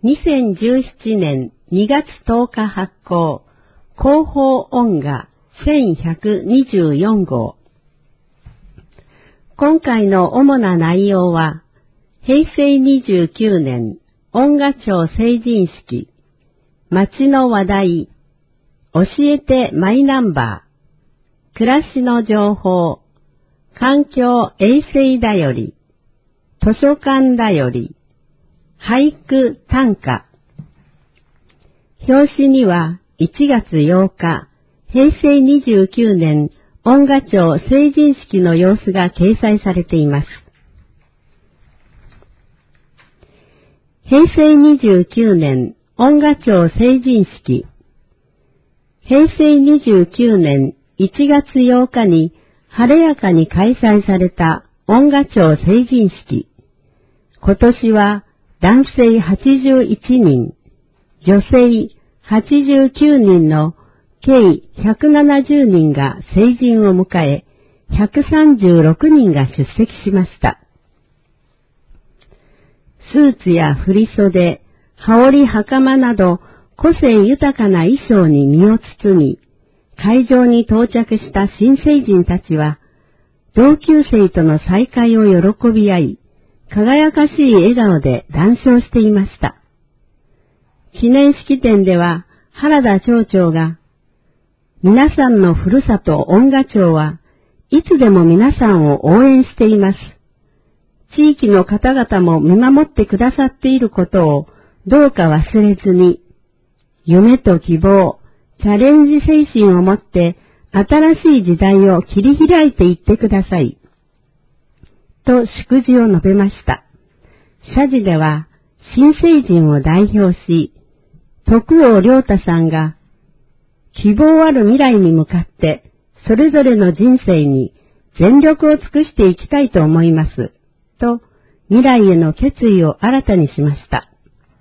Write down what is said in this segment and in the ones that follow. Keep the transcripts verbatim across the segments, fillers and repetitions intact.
にせんじゅうななねんにがつとおか発行、広報音画せんひゃくにじゅうよんごう。今回の主な内容は、へいせいにじゅうきゅうねん音画庁成人式、街の話題、教えてマイナンバー、暮らしの情報、環境衛生だより、図書館だより、俳句短歌。表紙にはいちがつようか、へいせいにじゅうきゅうねん音画庁成人式の様子が掲載されています。へいせいにじゅうきゅうねん音画庁成人式。へいせいにじゅうきゅうねんいちがつようかに晴れやかに開催された音画庁成人式。今年は男性はちじゅういちにん、女性はちじゅうきゅうにんの計ひゃくななじゅうにんが成人を迎え、ひゃくさんじゅうろくにんが出席しました。スーツや振袖、羽織袴など個性豊かな衣装に身を包み、会場に到着した新成人たちは、同級生との再会を喜び合い、輝かしい笑顔で談笑していました。記念式典では原田町長が、皆さんのふるさと音画庁はいつでも皆さんを応援しています。地域の方々も見守ってくださっていることをどうか忘れずに、夢と希望、チャレンジ精神を持って新しい時代を切り開いていってください。と祝辞を述べました。謝辞では新成人を代表し、徳王良太さんが希望ある未来に向かってそれぞれの人生に全力を尽くしていきたいと思います。と未来への決意を新たにしました。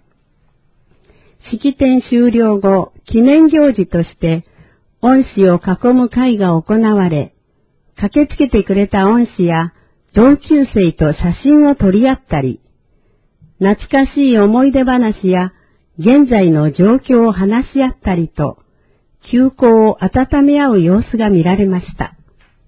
式典終了後、記念行事として恩師を囲む会が行われ、駆けつけてくれた恩師や同級生と写真を撮り合ったり、懐かしい思い出話や現在の状況を話し合ったりと、旧交を温め合う様子が見られました。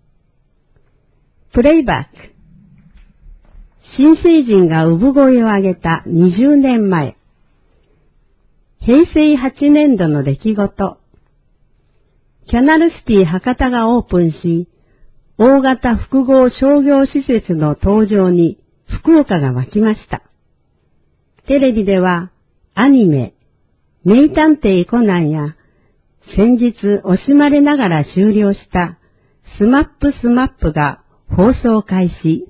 プレイバック。新成人が産声を上げたにじゅうねんまえ。へいせいはちねんどの出来事。キャナルシティ博多がオープンし、大型複合商業施設の登場に福岡が沸きました。テレビではアニメ、名探偵コナンや先日惜しまれながら終了したスマップスマップが放送開始。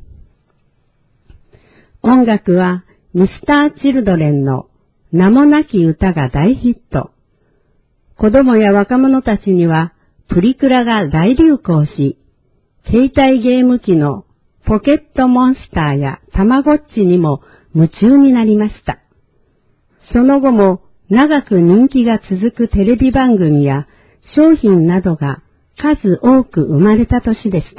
音楽はミスターチルドレンの名もなき歌が大ヒット。子供や若者たちにはプリクラが大流行し、携帯ゲーム機のポケットモンスターやタマゴッチにも夢中になりました。その後も長く人気が続くテレビ番組や商品などが数多く生まれた年でした。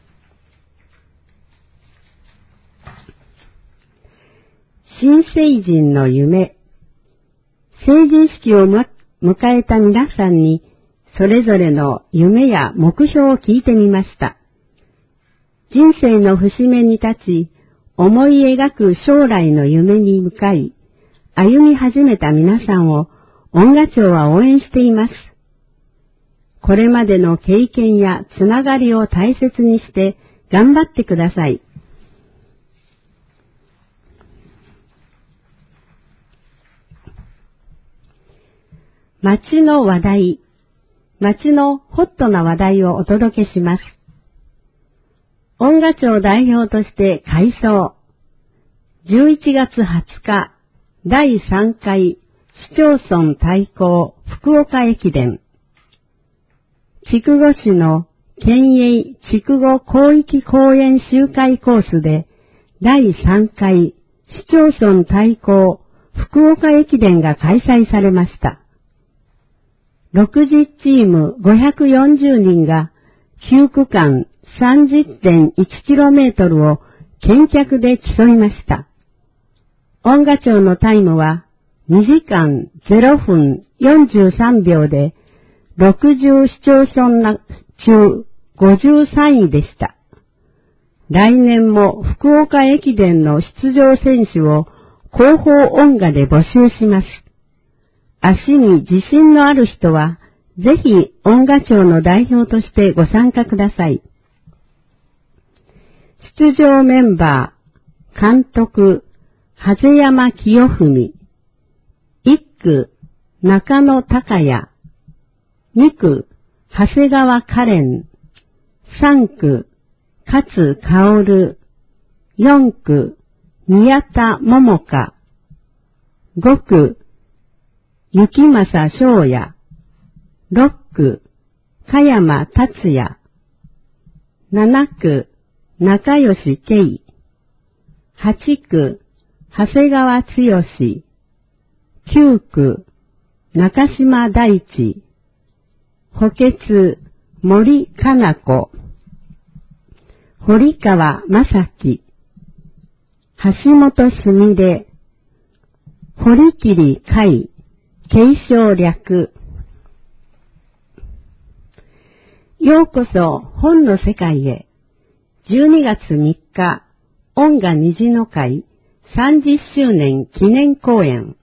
新成人の夢。成人式を迎えた皆さんにそれぞれの夢や目標を聞いてみました。人生の節目に立ち、思い描く将来の夢に向かい、歩み始めた皆さんを音画庁は応援しています。これまでの経験やつながりを大切にして頑張ってください。街の話題。街のホットな話題をお届けします。音画庁代表として改装。じゅういちがつはつか、だいさんかい市町村対抗福岡駅伝。筑後市の県営筑後広域公園周回コースでだいさんかい市町村対抗福岡駅伝が開催されました。ろくじゅうチームごひゃくよんじゅうにんがきゅうくかん さんじゅってんいちキロメートルを健脚で競いました。音画庁のタイムはにじかんぜろふんよんじゅうさんびょうでろくじゅう市町村中ごじゅうさんいでした。来年も福岡駅伝の出場選手を広報音画で募集します。足に自信のある人は、ぜひ音画庁の代表としてご参加ください。出場メンバー、監督、長谷山清文、いっく、中野隆也、にく、長谷川カレン、さんく、勝薫、よんく、宮田桃香、ごく、雪政翔也、ろっく、加山達也、ななく、中吉圭、はちく、長谷川剛、きゅうく、中島大地、補欠、森かな子、堀川正樹、橋本すみれ、堀切海、継承略。ようこそ本の世界へ。じゅうにがつみっか、音画虹の会さんじゅっしゅうねん記念講演。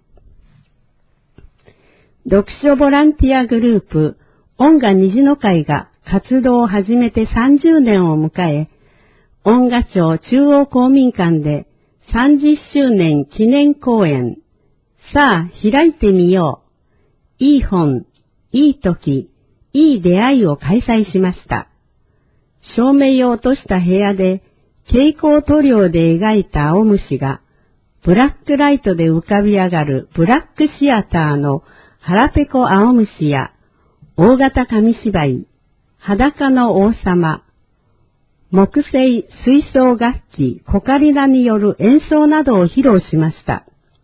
読書ボランティアグループ音画虹の会が活動を始めてさんじゅうねんを迎え、音画庁中央公民館でさんじゅっしゅうねん記念講演、さあ開いてみよう。いい本、いい時、いい出会いを開催しました。照明を落とした部屋で蛍光塗料で描いた青虫が、ブラックライトで浮かび上がるブラックシアターの腹ペコ青虫や、大型紙芝居、裸の王様、木製吹奏楽器コカリナによる演奏などを披露しました。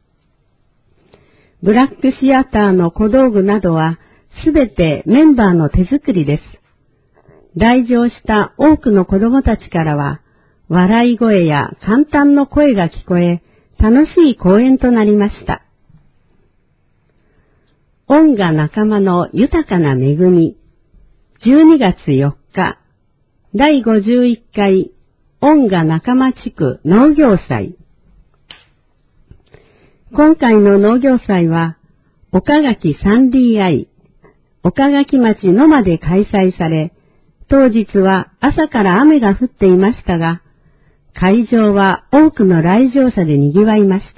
ブラックシアターの小道具などはすべてメンバーの手作りです。来場した多くの子供たちからは笑い声や簡単の声が聞こえ、楽しい公演となりました。音画仲間の豊かな恵み、じゅうにがつよっか、だいごじゅういっかい音画仲間地区農業祭。今回の農業祭は、岡垣 スリーディーアイ、岡垣町野間で開催され、当日は朝から雨が降っていましたが、会場は多くの来場者で賑わいました。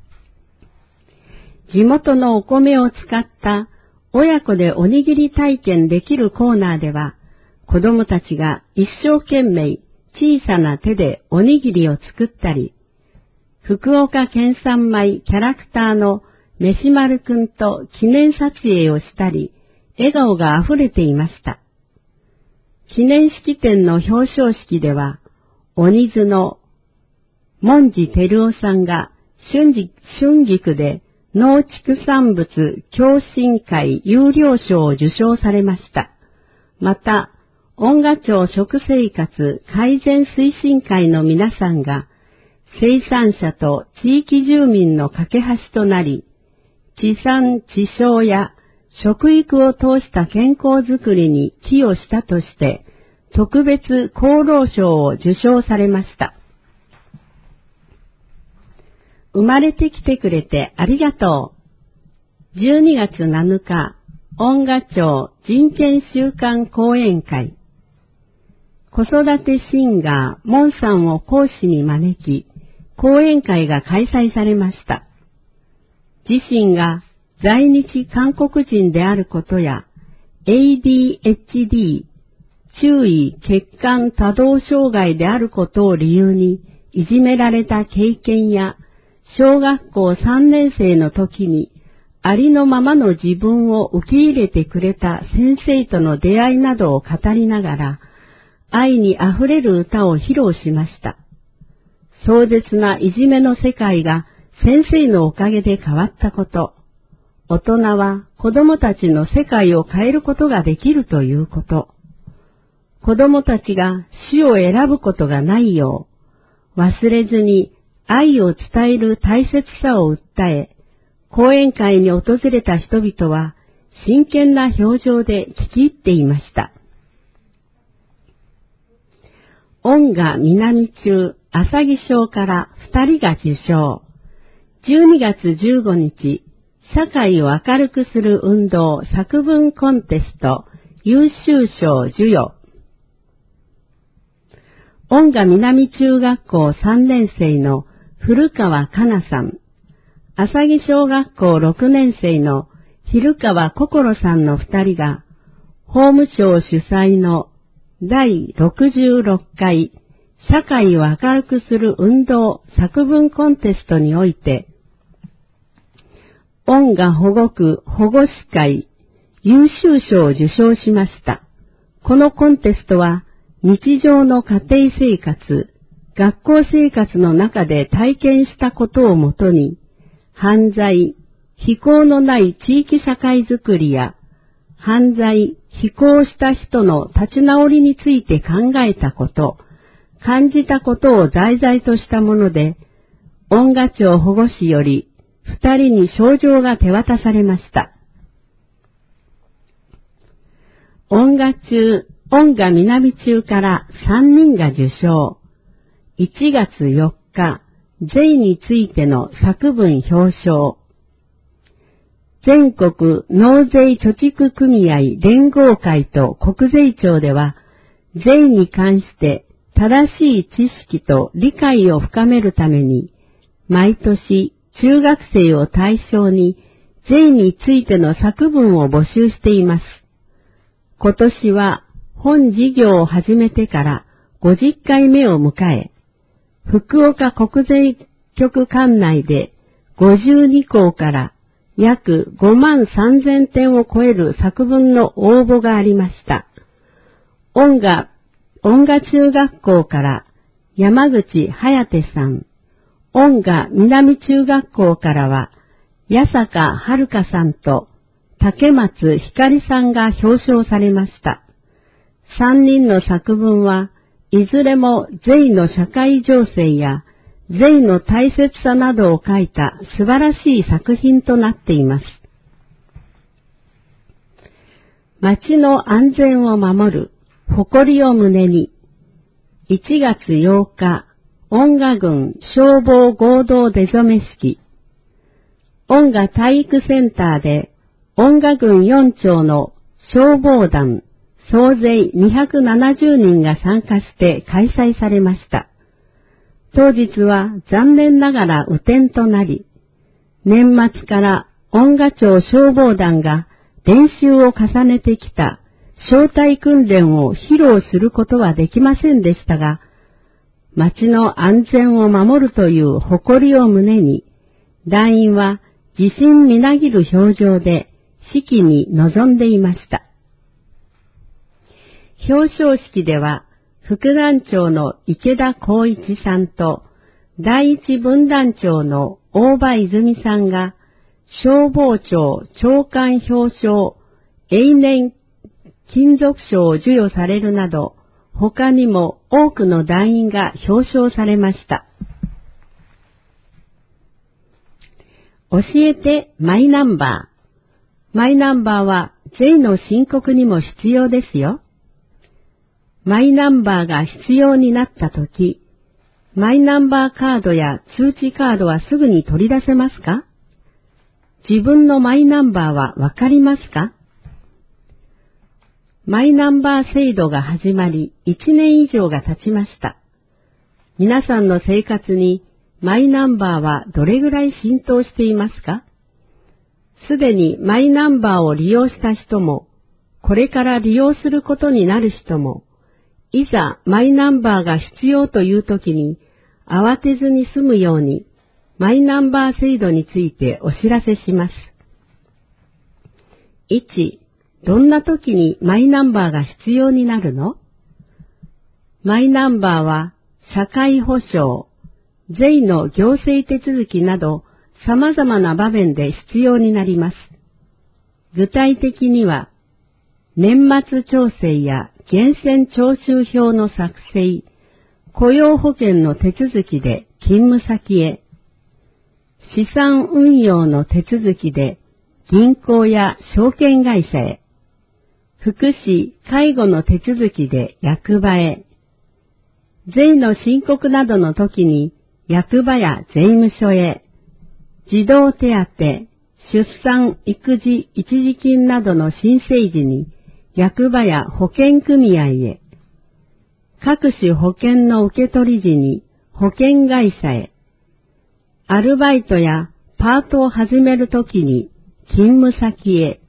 地元のお米を使った親子でおにぎり体験できるコーナーでは、子供たちが一生懸命小さな手でおにぎりを作ったり、福岡県産米キャラクターの飯丸くんと記念撮影をしたり、笑顔があふれていました。記念式典の表彰式では、鬼津の文字照夫さんが春菊で農畜産物共進会優良賞を受賞されました。また、音画庁食生活改善推進会の皆さんが、生産者と地域住民の架け橋となり、地産地消や食育を通した健康づくりに寄与したとして、特別功労賞を受賞されました。生まれてきてくれてありがとう。じゅうにがつなのか、音画庁人権週間講演会。子育てシンガーモンさんを講師に招き、講演会が開催されました。自身が在日韓国人であることや、エーディーエイチディー、注意欠陥多動障害であることを理由にいじめられた経験や、小学校さんねんせいの時にありのままの自分を受け入れてくれた先生との出会いなどを語りながら、愛にあふれる歌を披露しました。壮絶ないじめの世界が先生のおかげで変わったこと、大人は子供たちの世界を変えることができるということ、子供たちが死を選ぶことがないよう、忘れずに愛を伝える大切さを訴え、 講演会に訪れた人々は真剣な表情で聞き入っていました。恩賀南中浅木賞から二人が受賞。じゅうにがつじゅうごにち、社会を明るくする運動作文コンテスト優秀賞授与。恩賀南中学校さんねんせいの古川香奈さん、浅木小学校ろくねんせいの蛭川心さんの二人が、法務省主催のだいろくじゅうろっかい社会を明るくする運動作文コンテストにおいて、恩賀保護区保護司会優秀賞を受賞しました。このコンテストは日常の家庭生活、学校生活の中で体験したことをもとに、犯罪、非行のない地域社会づくりや、犯罪、非行した人の立ち直りについて考えたこと、感じたことを題材としたもので、恩賀町保護司より二人に賞状が手渡されました。恩賀中、恩賀南中から三人が受賞。いちがつよっか、税についての作文表彰。全国納税貯蓄組合連合会と国税庁では、税に関して正しい知識と理解を深めるために、毎年中学生を対象に税についての作文を募集しています。今年は本事業を始めてからごじゅっかいめを迎え、福岡国税局管内でごじゅうにこうから約ごまんさんぜんてんを超える作文の応募がありました。恩賀、恩賀中学校から山口颯さん、恩賀南中学校からは八坂遥さんと竹松光さんが表彰されました。三人の作文はいずれも税の社会情勢や税の大切さなどを書いた素晴らしい作品となっています。町の安全を守る誇りを胸に、いちがつようか、恩賀郡消防合同出初め式。恩賀体育センターで恩賀郡よんちょうの消防団総勢にひゃくななじゅうにんが参加して開催されました。当日は残念ながら雨天となり、年末から恩賀町消防団が練習を重ねてきた小隊訓練を披露することはできませんでしたが、町の安全を守るという誇りを胸に、団員は自信みなぎる表情で式に臨んでいました。表彰式では、副団長の池田光一さんと、第一分団長の大場泉さんが、消防庁長官表彰永年金属賞を授与されるなど、他にも多くの団員が表彰されました。教えてマイナンバー。マイナンバーは税の申告にも必要ですよ。マイナンバーが必要になったとき、マイナンバーカードや通知カードはすぐに取り出せますか？自分のマイナンバーはわかりますか？マイナンバー制度が始まりいちねん以上が経ちました。皆さんの生活にマイナンバーはどれぐらい浸透していますか？すでにマイナンバーを利用した人も、これから利用することになる人も、いざマイナンバーが必要というときに慌てずに済むようにマイナンバー制度についてお知らせします。いち. どんなときにマイナンバーが必要になるの？マイナンバーは社会保障、税の行政手続きなど様々な場面で必要になります。具体的には年末調整や源泉徴収票の作成、雇用保険の手続きで勤務先へ、 資産運用の手続きで銀行や証券会社へ、福祉・介護の手続きで役場へ、税の申告などの時に役場や税務署へ、児童手当、出産・育児一時金などの申請時に役場や保険組合へ、各種保険の受け取り時に保険会社へ、アルバイトやパートを始めるときに勤務先へ。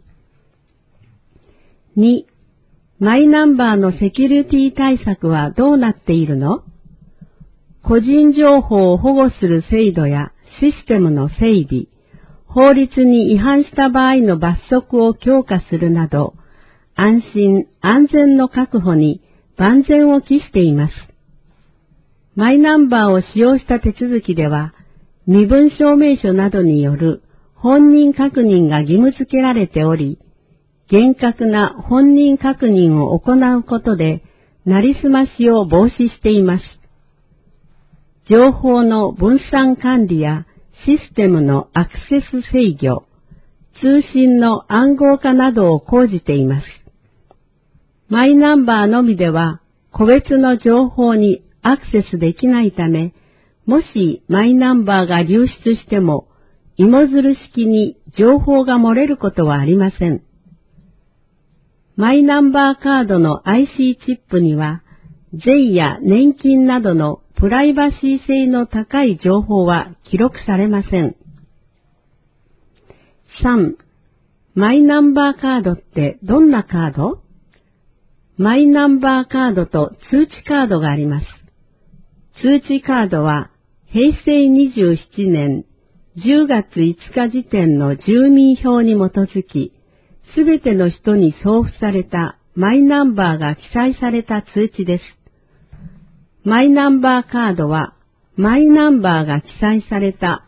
に、マイナンバーのセキュリティ対策はどうなっているの？個人情報を保護する制度やシステムの整備、法律に違反した場合の罰則を強化するなど、安心・安全の確保に万全を期しています。マイナンバーを使用した手続きでは、身分証明書などによる本人確認が義務付けられており、厳格な本人確認を行うことで、なりすましを防止しています。情報の分散管理やシステムのアクセス制御、通信の暗号化などを講じています。マイナンバーのみでは個別の情報にアクセスできないため、もしマイナンバーが流出しても、芋づる式に情報が漏れることはありません。マイナンバーカードの アイシー チップには、税や年金などのプライバシー性の高い情報は記録されません。さん. マイナンバーカードってどんなカード？マイナンバーカードと通知カードがあります。通知カードはへいせいにじゅうななねんじゅうがついつか時点の住民票に基づき、すべての人に送付されたマイナンバーが記載された通知です。マイナンバーカードは、マイナンバーが記載された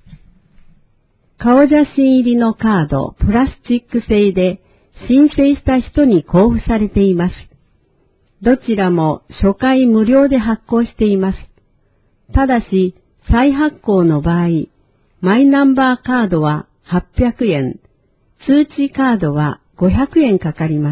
顔写真入りのカード、プラスチック製で申請した人に交付されています。どちらも初回無料で発行しています。ただし、再発行の場合、マイナンバーカードははっぴゃくえん、通知カードはごひゃくえんかかります。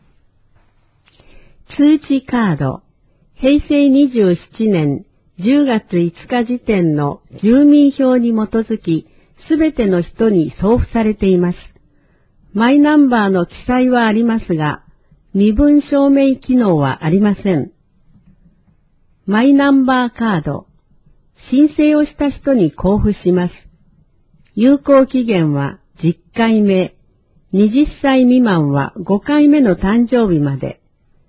通知カード、へいせいにじゅうななねんじゅうがついつか時点の住民票に基づき、すべての人に送付されています。マイナンバーの記載はありますが、身分証明機能はありません。マイナンバーカード、申請をした人に交付します。有効期限はじゅっかいめ、はたち未満はごかいめの誕生日まで。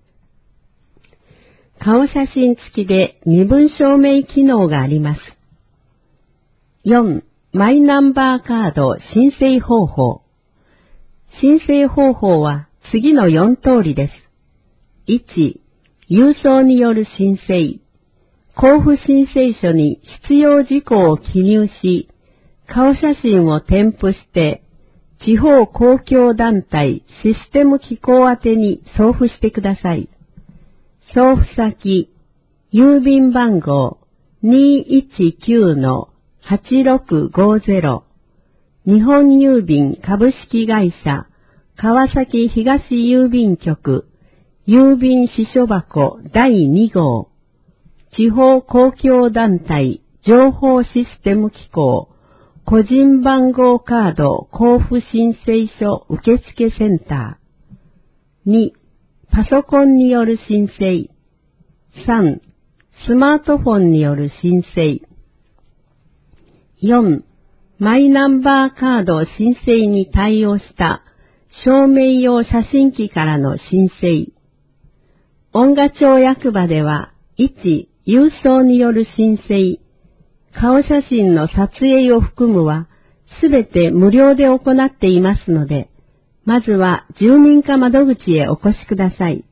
顔写真付きで身分証明機能があります。よん. マイナンバーカード申請方法。申請方法は次のよん通りです。いち. 郵送による申請。交付申請書に必要事項を記入し、顔写真を添付して、地方公共団体システム機構宛てに送付してください。送付先、郵便番号 にいちきゅうのはちろくごぜろ、日本郵便株式会社川崎東郵便局郵便支所箱だいに号、地方公共団体情報システム機構個人番号カード交付申請書受付センター。に. パソコンによる申請。さん. スマートフォンによる申請。よん. マイナンバーカード申請に対応した証明用写真機からの申請。恩賀町役場では、いち. 郵送による申請。顔写真の撮影を含むは、すべて無料で行っていますので、まずは住民課窓口へお越しください。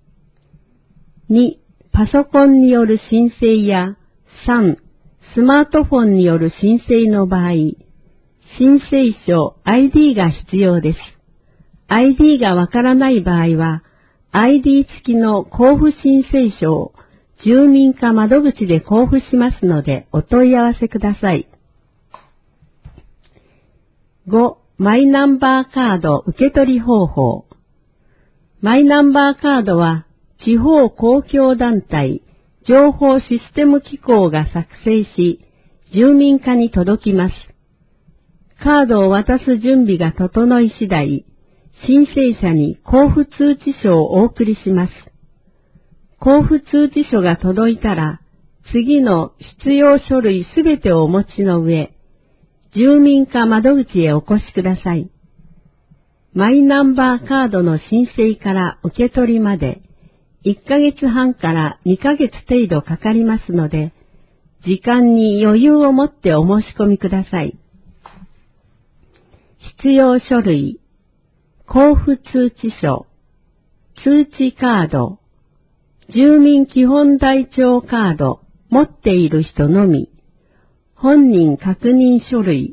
に. パソコンによる申請や、さん. スマートフォンによる申請の場合、申請書 アイディー が必要です。アイディー がわからない場合は、アイディー 付きの交付申請書を住民課窓口で交付しますのでお問い合わせください。 ご、マイナンバーカード受け取り方法。マイナンバーカードは地方公共団体情報システム機構が作成し、住民課に届きます。カードを渡す準備が整い次第、申請者に交付通知書をお送りします。交付通知書が届いたら、次の必要書類すべてをお持ちの上、住民課窓口へお越しください。マイナンバーカードの申請から受け取りまで、いっかげつはんからにかげつ程度かかりますので、時間に余裕を持ってお申し込みください。必要書類、交付通知書、通知カード、住民基本台帳カード、持っている人のみ、本人確認書類。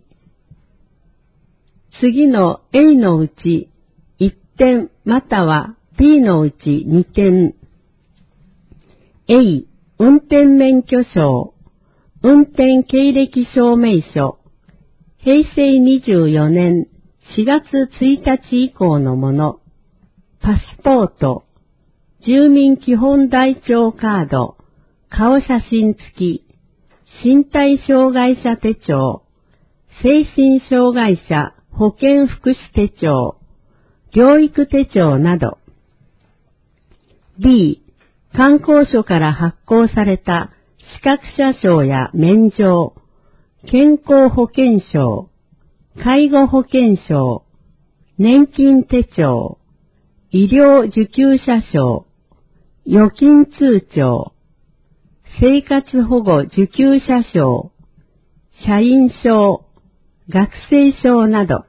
次の A のうちいってんまたは B のうちにてん。A、運転免許証、運転経歴証明書、へいせいにじゅうよねんしがつついたち以降のもの、パスポート、住民基本台帳カード、顔写真付き、身体障害者手帳、精神障害者保健福祉手帳、療育手帳など。B、観光所から発行された資格者証や免状、健康保険証、介護保険証、年金手帳、医療受給者証、預金通帳、生活保護受給者証、社員証、学生証など。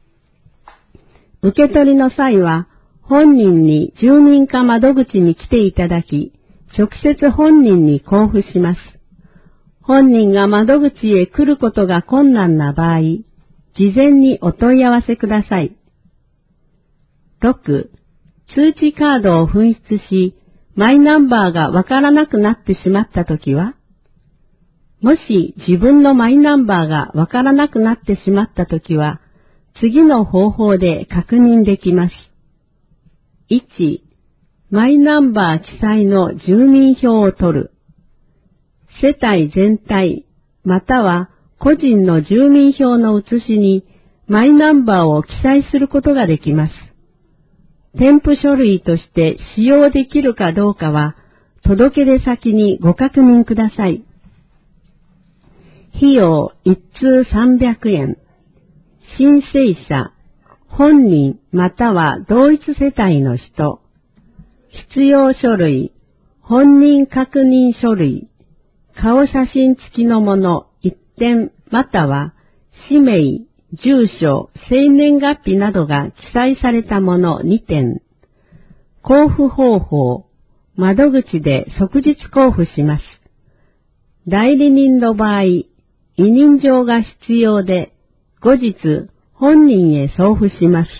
受け取りの際は、本人に住民課窓口に来ていただき、直接本人に交付します。本人が窓口へ来ることが困難な場合、事前にお問い合わせください。ろく、通知カードを紛失し、マイナンバーがわからなくなってしまったときは、もし自分のマイナンバーがわからなくなってしまったときは、次の方法で確認できます。いち、マイナンバー記載の住民票を取る。世帯全体、または個人の住民票の写しにマイナンバーを記載することができます。添付書類として使用できるかどうかは、届け出先にご確認ください。費用一通さんびゃくえん。申請者、本人または同一世帯の人。必要書類、本人確認書類、顔写真付きのものいってんまたは氏名、住所、生年月日などが記載されたものにてん。交付方法、窓口で即日交付します。代理人の場合、委任状が必要で、後日本人へ送付します。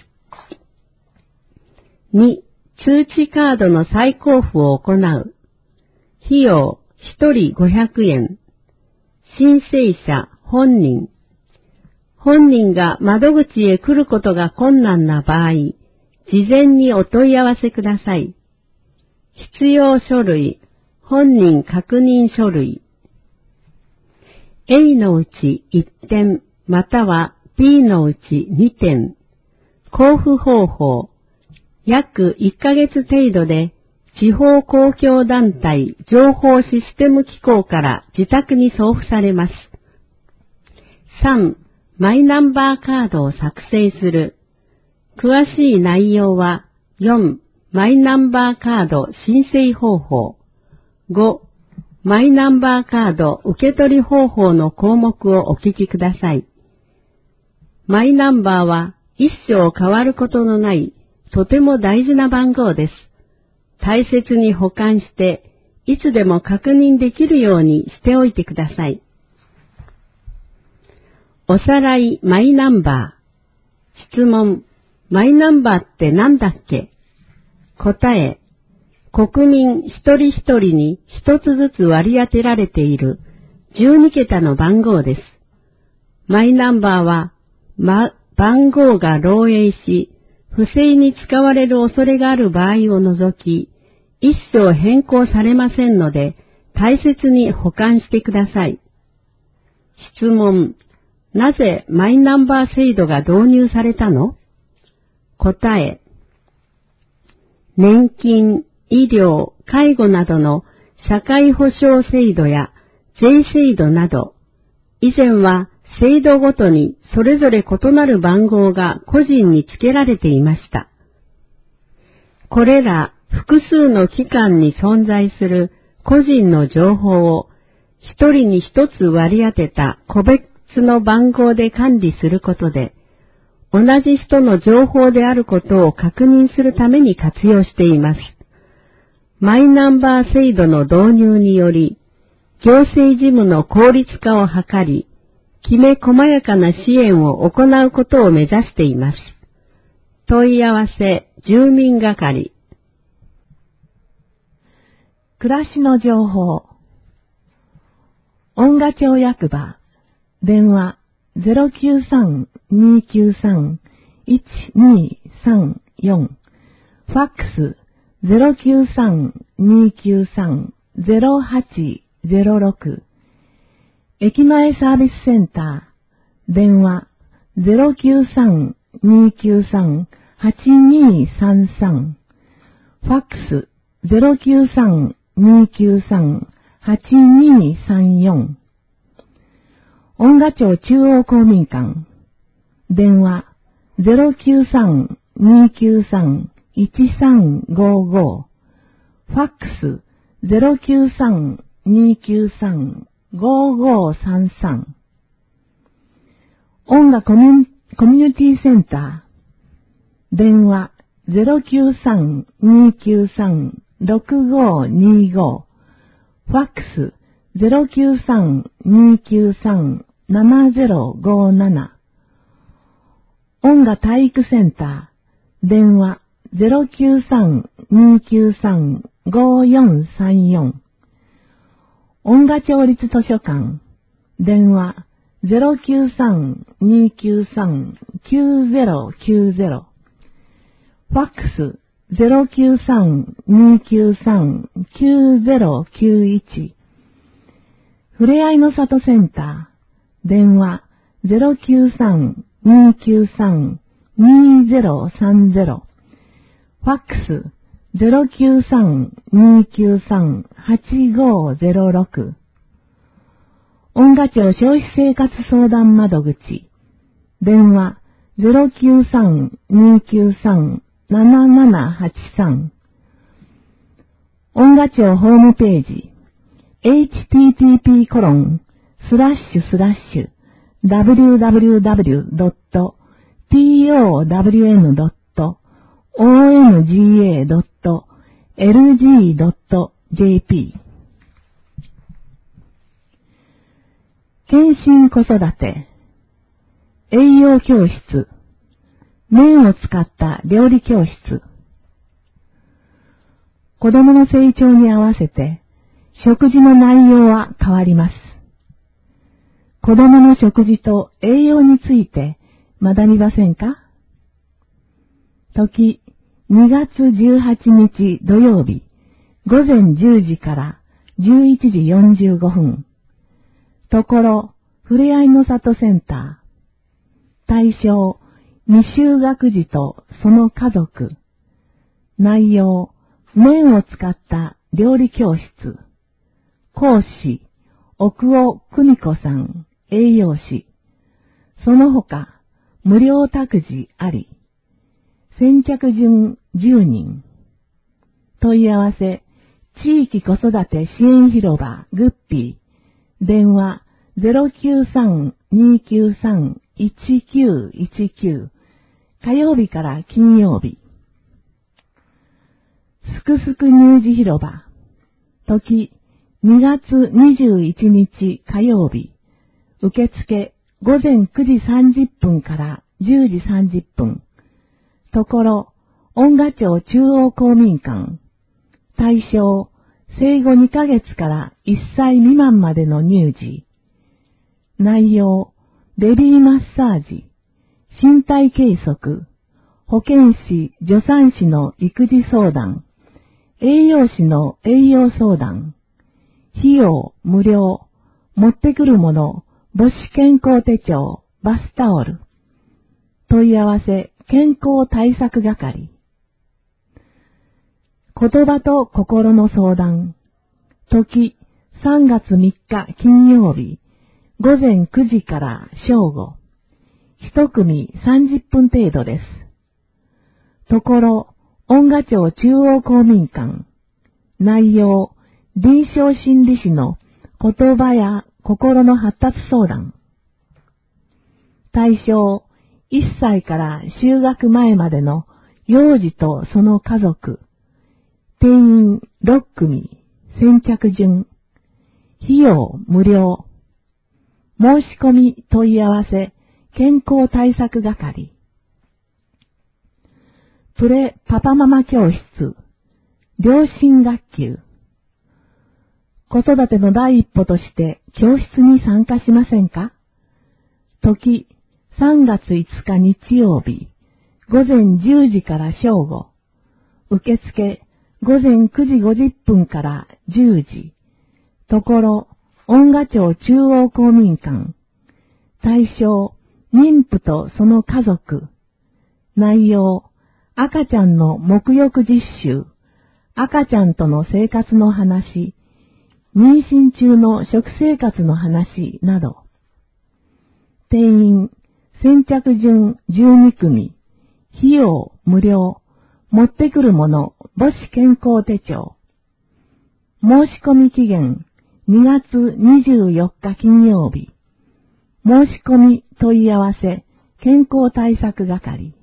に、通知カードの再交付を行う。費用ひとりごひゃくえん。申請者、本人。本人が窓口へ来ることが困難な場合、事前にお問い合わせください。必要書類、本人確認書類。A のうちいってんまたは B のうちにてん。交付方法、約いっかげつ程度で地方公共団体情報システム機構から自宅に送付されます。さん、マイナンバーカードを作成する。詳しい内容はよん、マイナンバーカード申請方法。ご、マイナンバーカード受け取り方法の項目をお聞きください。マイナンバーは一生変わることのないとても大事な番号です。大切に保管していつでも確認できるようにしておいてください。おさらいマイナンバー。質問。マイナンバーって何だっけ？答え。国民一人一人に一つずつ割り当てられているじゅうにけたの番号です。マイナンバーは、ま、 番号が漏洩し、不正に使われる恐れがある場合を除き、一生変更されませんので、大切に保管してください。質問。なぜマイナンバー制度が導入されたの？答え。年金、医療、介護などの社会保障制度や税制度など、以前は制度ごとにそれぞれ異なる番号が個人に付けられていました。これら複数の機関に存在する個人の情報を一人に一つ割り当てた個別の番号で管理することで、同じ人の情報であることを確認するために活用しています。マイナンバー制度の導入により、行政事務の効率化を図り、きめ細やかな支援を行うことを目指しています。問い合わせ、住民係。 暮らしの情報。音賀町役場。電話 ゼロきゅうさん にきゅうさん いちにさんよん。ファックス ゼロきゅうさん にきゅうさん ゼロはちゼロろく。駅前サービスセンター。電話 ゼロきゅうさん にきゅうさん はちにさんさん。ファックス ゼロきゅうさん にきゅうさん はちにさんよん。音賀町中央公民館。電話 ゼロきゅうさん にきゅうさん いちさんごご。ファックス ゼロきゅうさん にきゅうさん ごごさんさん。音賀コミュニ、コミュニティセンター。電話 ゼロきゅうさん にきゅうさん ろくごにご。ファックス ゼロきゅうさん にきゅうさん ななゼロごなな。音賀体育センター。電話 ゼロきゅうさん にきゅうさん ごよんさんよん。音賀町立図書館。電話 ゼロきゅうさん にきゅうさん きゅうゼロきゅうゼロ。ファックス ゼロきゅうさん にきゅうさん きゅうゼロきゅういち。ふれあいの里センター。電話 ゼロきゅうさん にきゅうさん にゼロさんゼロ。ファックス ゼロきゅうさん にきゅうさん はちごゼロろく。音賀町消費生活相談窓口。電話 ゼロきゅうさん にきゅうさん ななななはちさん。音賀町ホームページ。エイチティーティーピーコロンスラッシュスラッシュダブリューダブリューダブリュードットトワンドットオーエヌジーエードットエルジードットジェーピー。健診子育て。栄養教室。麺を使った料理教室。子供の成長に合わせて食事の内容は変わります。子供の食事と栄養について学びませんか？時、にがつじゅうはちにち土曜日、午前じゅうじからじゅういちじよんじゅうごふん。ところ、ふれあいの里センター。対象、未就学児とその家族。内容、麺を使った料理教室。講師、奥尾久美子さん、栄養士。その他、無料託児あり。先着順じゅうにん。問い合わせ、地域子育て支援広場グッピー。電話 ゼロきゅうさん にきゅうさん いちきゅういちきゅう。火曜日から金曜日。すくすく乳児広場。時、にがつにじゅういちにち火曜日。受付午前くじさんじゅっぷんからじゅうじさんじゅっぷん。ところ、音賀町中央公民館。対象、生後にかげつからいっさい未満までの乳児。内容、ベビーマッサージ、 身体計測、保健師、助産師の育児相談、栄養士の栄養相談、費用無料、持ってくるもの、母子健康手帳、バスタオル、問い合わせ、健康対策係。言葉と心の相談。時、さんがつみっか金曜日、午前くじから正午。一組さんじゅっぷん程度です。ところ、音賀町中央公民館。内容、臨床心理士の言葉や心の発達相談。対象、いっさいから就学前までの幼児とその家族。定員ろっくみ、先着順。費用無料。申し込み問い合わせ、健康対策係。プレパパママ教室。両親学級。子育ての第一歩として教室に参加しませんか？時、さんがついつか日曜日、午前じゅうじから正午。受付、午前くじごじゅっぷんからじゅうじ。ところ、音賀町中央公民館。対象、妊婦とその家族。内容、赤ちゃんの沐浴実習、赤ちゃんとの生活の話、妊娠中の食生活の話など。定員、先着順じゅうにくみ、費用無料、持ってくるもの、母子健康手帳。申し込み期限、にがつにじゅうよっか金曜日。申し込み問い合わせ、健康対策係。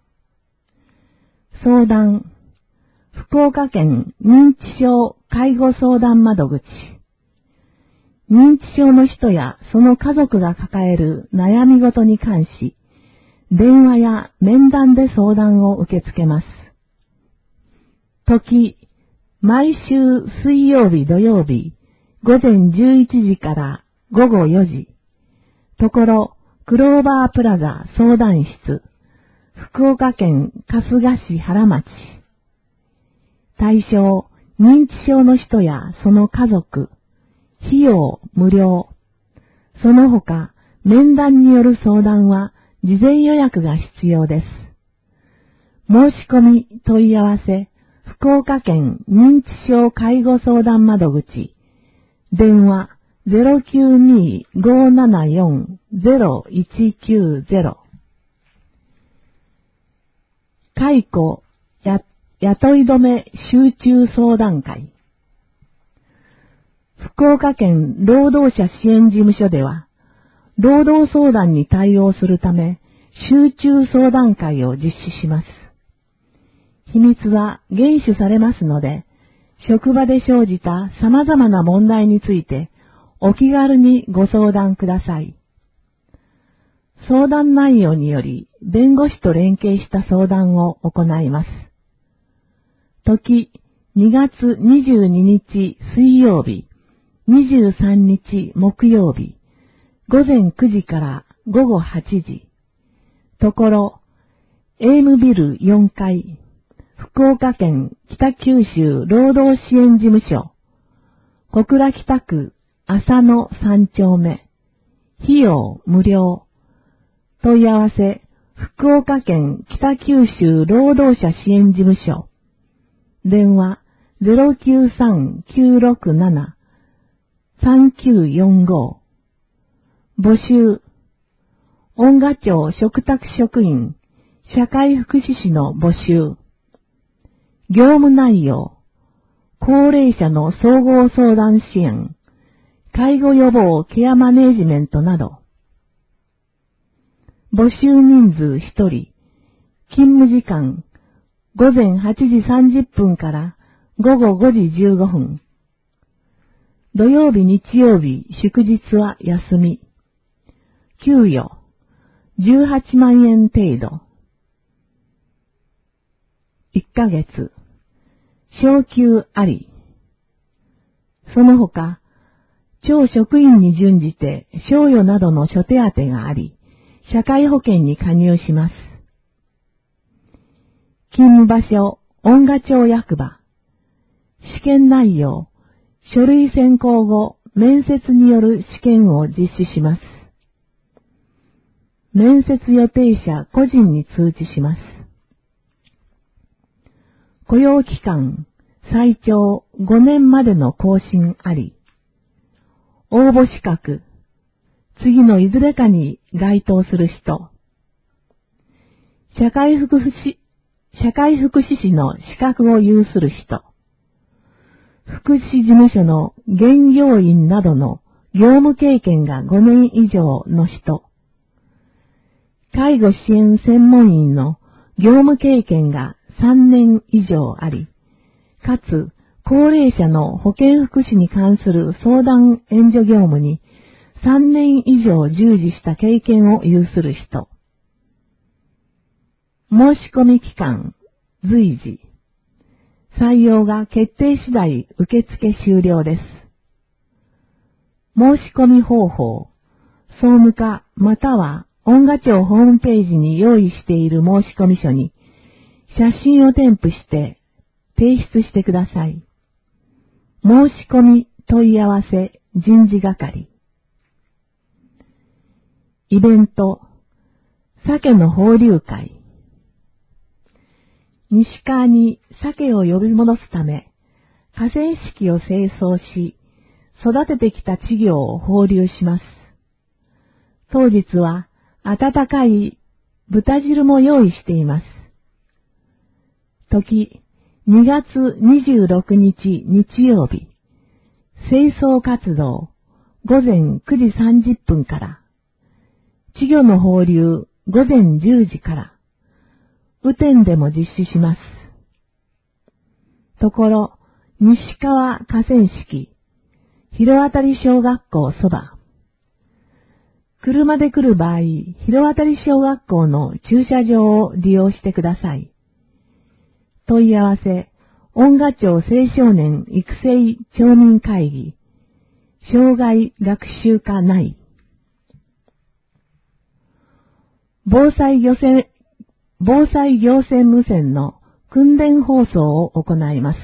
相談、福岡県認知症介護相談窓口。認知症の人やその家族が抱える悩み事に関し、電話や面談で相談を受け付けます。時、毎週水曜日土曜日、午前じゅういちじからごごよじ。ところ、クローバープラザ相談室、福岡県春日市原町。対象、認知症の人やその家族。費用無料。その他、面談による相談は事前予約が必要です。申し込み問い合わせ、福岡県認知症介護相談窓口。電話 ゼロきゅうにー ごーななよん ゼロいちきゅうゼロ。解雇や雇い止め集中相談会。福岡県労働者支援事務所では、労働相談に対応するため、集中相談会を実施します。秘密は厳守されますので、職場で生じた様々な問題について、お気軽にご相談ください。相談内容により、弁護士と連携した相談を行います。時、にがつにじゅうににち水曜日、にじゅうさんにち木曜日、午前くじからごごはちじ。ところ、エームビルよんかい、福岡県北九州労働支援事務所、小倉北区浅野さんちょうめ、費用無料。問い合わせ、福岡県北九州労働者支援事務所。電話 ゼロきゅうさん きゅうろくなな さんきゅうよんご。募集。音賀町嘱託職員、社会福祉士の募集。業務内容。高齢者の総合相談支援。介護予防ケアマネージメントなど。募集人数ひとり。勤務時間、午前はちじさんじゅっぷんから午後ごじじゅうごふん。土曜日日曜日祝日は休み。給与、じゅうはちまんえん程度。いっかげつ。昇給あり。その他、町職員に準じて賞与などの諸手当があり、 社会保険に加入します。勤務場所、恩賀町役場。試験内容、書類選考後、面接による試験を実施します。面接予定者個人に通知します。雇用期間、最長ごねんまでの更新あり。応募資格、次のいずれかに該当する人。社会福祉士、社会福祉士の資格を有する人。福祉事務所の現業員などの業務経験がごねん以上の人。介護支援専門員の業務経験がさんねん以上あり、かつ高齢者の保健福祉に関する相談援助業務にさんねん以上従事した経験を有する人。申し込み期間、随時。採用が決定次第受付終了です。申し込み方法、総務課または恩賀町ホームページに用意している申込書に写真を添付して提出してください。申し込み問い合わせ人事係。イベント、鮭の放流会。西川に鮭を呼び戻すため、河川敷を清掃し、育ててきた稚魚を放流します。当日は温かい豚汁も用意しています。時、にがつにじゅうろくにち日曜日、清掃活動、ごぜんくじさんじゅっぷんから、稚魚の放流、ごぜんじゅうじから、雨天でも実施します。ところ、西川河川敷、広渡小学校そば。車で来る場合、広渡小学校の駐車場を利用してください。問い合わせ、恩賀町青少年育成町民会議、障害学習課内。防災行政、防災行政無線の訓練放送を行います。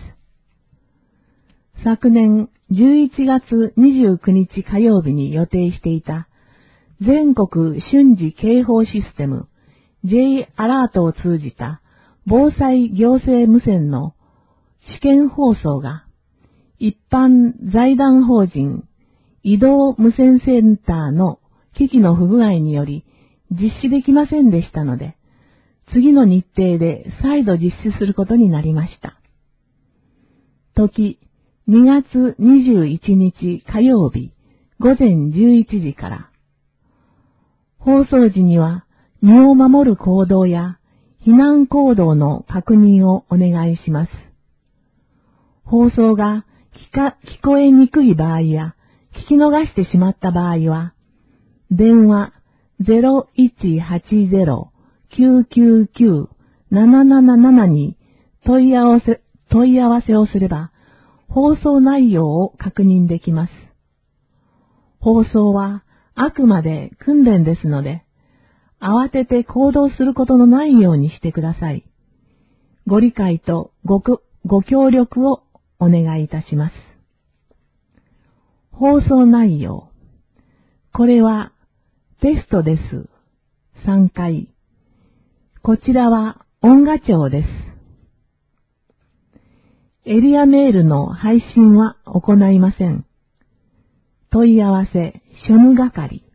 昨年じゅういちがつにじゅうくにち火曜日に予定していた全国瞬時警報システム J アラートを通じた防災行政無線の試験放送が一般財団法人移動無線センターの機器の不具合により実施できませんでしたので、次の日程で再度実施することになりました。時、にがつにじゅういちにち火曜日ごぜんじゅういちじから。放送時には身を守る行動や避難行動の確認をお願いします。放送が聞か、聞こえにくい場合や聞き逃してしまった場合は、電話 ゼロいちはちゼロ きゅうきゅうきゅう なななななな に問い合わせ、問い合わせをすれば、放送内容を確認できます。放送はあくまで訓練ですので、慌てて行動することのないようにしてください。ご理解とご、ご協力をお願いいたします。放送内容。これはテストです。さんかい。こちらは恩賀町です。エリアメールの配信は行いません。問い合わせ、庶務係。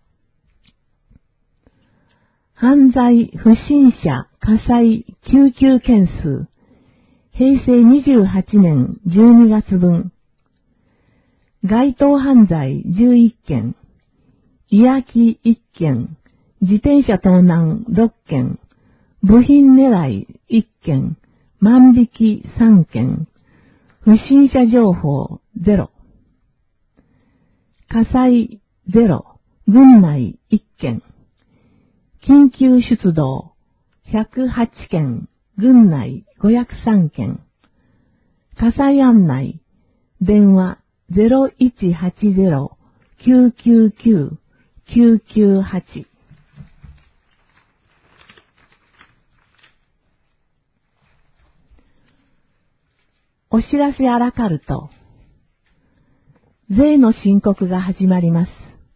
犯罪不審者火災救急件数、へいせいにじゅうはちねんじゅうにがつぶん。該当犯罪じゅういっけん、居空きいっけん、自転車盗難ろっけん、部品狙いいっけん、万引きさんけん、不審者情報ゼロ。火災ゼロ、郡内いっけん。緊急出動ひゃくはちけん、郡内ごひゃくさんけん。火災案内、電話 ゼロいちはちゼロ きゅうきゅうきゅう きゅうきゅうはち。 お知らせあらかると、税の申告が始まります。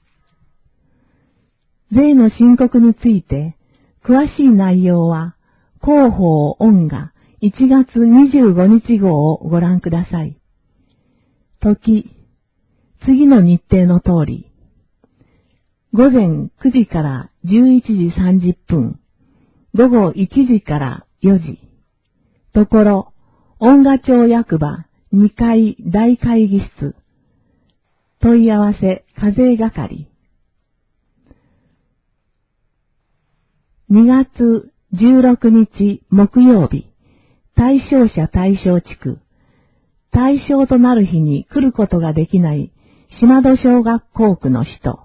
税の申告について、詳しい内容は、広報音がいちがつにじゅうごにち号をご覧ください。時、次の日程の通り、午前くじからじゅういちじさんじゅっぷん、午後いちじからよじ、ところ、音賀町役場にかい大会議室、問い合わせ課税係。にがつじゅうろくにち木曜日、対象者対象地区、対象となる日に来ることができない島戸小学校区の人。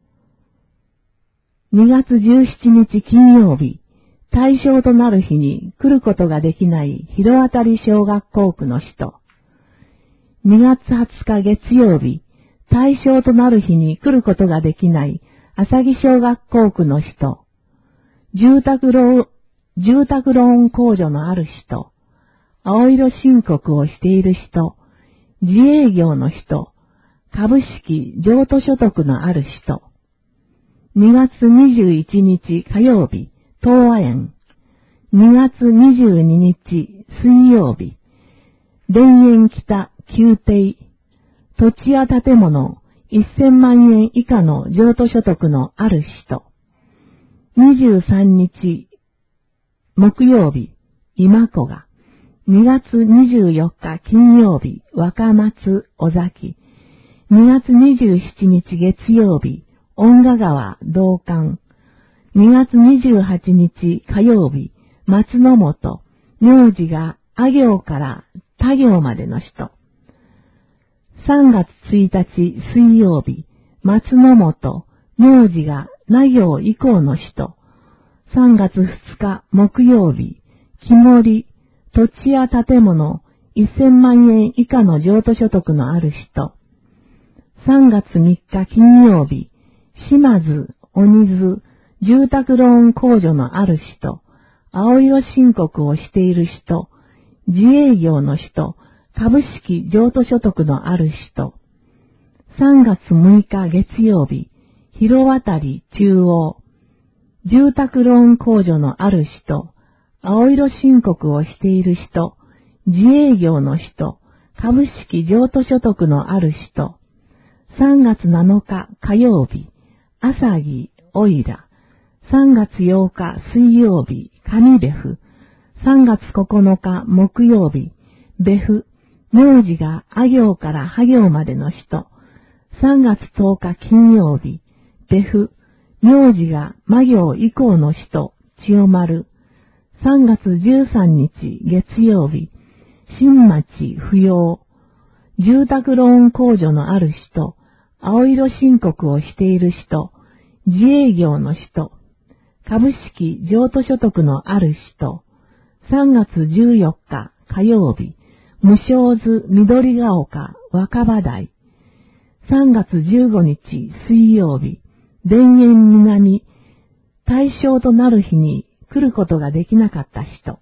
にがつじゅうしちにち金曜日、対象となる日に来ることができない広渡小学校区の人。にがつはつか月曜日、対象となる日に来ることができない朝木小学校区の人。住宅ローン、住宅ローン控除のある人。青色申告をしている人。自営業の人。株式譲渡所得のある人。にがつにじゅういちにち火曜日、東和園。にがつにじゅうににち水曜日、田園北宮邸。土地や建物せんまんえん以下の譲渡所得のある人。にじゅうさんにち木曜日、今子が。にがつにじゅうよっか金曜日、若松尾崎。にがつにじゅうしちにち月曜日、恩賀川道館。にがつにじゅうはちにち火曜日、松の本。名字があ行から他行までの人。さんがつついたち水曜日、松の本。名字がな行以降の人。さんがつふつか木曜日、木森。土地や建物せんまんえん以下の譲渡所得のある人。さんがつみっか金曜日、島津、鬼津、住宅ローン控除のある人。青色申告をしている人。自営業の人。株式譲渡所得のある人。さんがつむいか月曜日、広渡中央。住宅ローン控除のある人。青色申告をしている人。自営業の人。株式譲渡所得のある人。さんがつなのか火曜日、朝木、おいら。さんがつようか水曜日、上別府。さんがつここのか木曜日、別府。名字があ行からは行までの人。さんがつとおか金曜日、別府。名字がま行以降の人、千代丸。さんがつじゅうさんにち月曜日、新町不要。住宅ローン控除のある人。青色申告をしている人。自営業の人。株式譲渡所得のある人。さんがつじゅうよっか火曜日、無償図緑が丘若葉台。さんがつじゅうごにち水曜日、田園南。対象となる日に来ることができなかった人。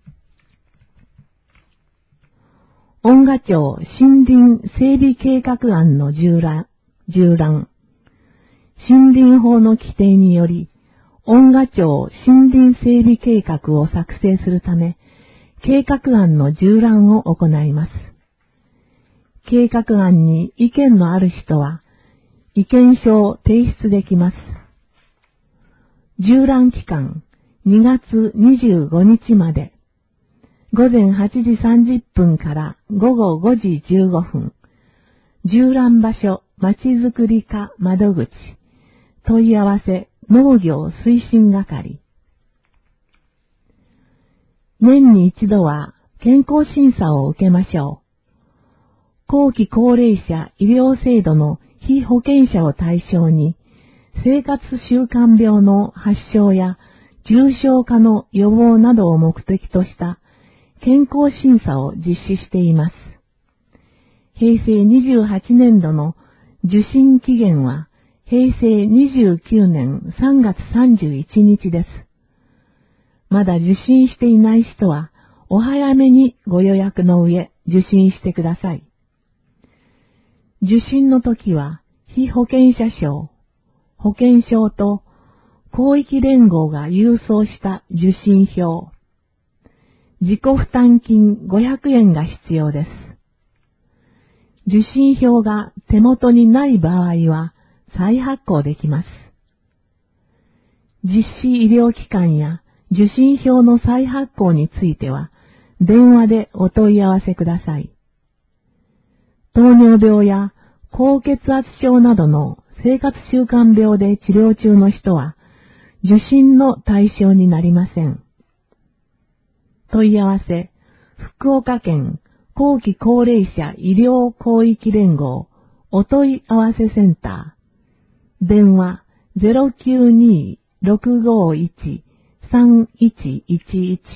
恩賀町森林整備計画案の従覧。従覧。森林法の規定により、恩賀町森林整備計画を作成するため、計画案の従覧を行います。計画案に意見のある人は、意見書を提出できます。従覧期間、にがつにじゅうごにちまで、ごぜんはちじさんじゅっぷんからごごごじじゅうごふん、従覧場所、まちづくり課窓口、問い合わせ、農業推進係。年に一度は健康審査を受けましょう。後期高齢者医療制度の被保険者を対象に、生活習慣病の発症や重症化の予防などを目的とした健康審査を実施しています。へいせいにじゅうはちねんどの受診期限はへいせいにじゅうきゅうねんさんがつさんじゅういちにちです。まだ受診していない人はお早めにご予約の上受受診してください。受診の時は、被保険者証、保険証と広域連合が郵送した受診票、自己負担金ごひゃくえんが必要です。受診票が手元にない場合は再発行できます。実施医療機関や受診票の再発行については電話でお問い合わせください。糖尿病や高血圧症などの生活習慣病で治療中の人は受診の対象になりません。問い合わせ、福岡県後期高齢者医療広域連合お問い合わせセンター、電話 ゼロきゅうにーろくごいちさんいちいちいち。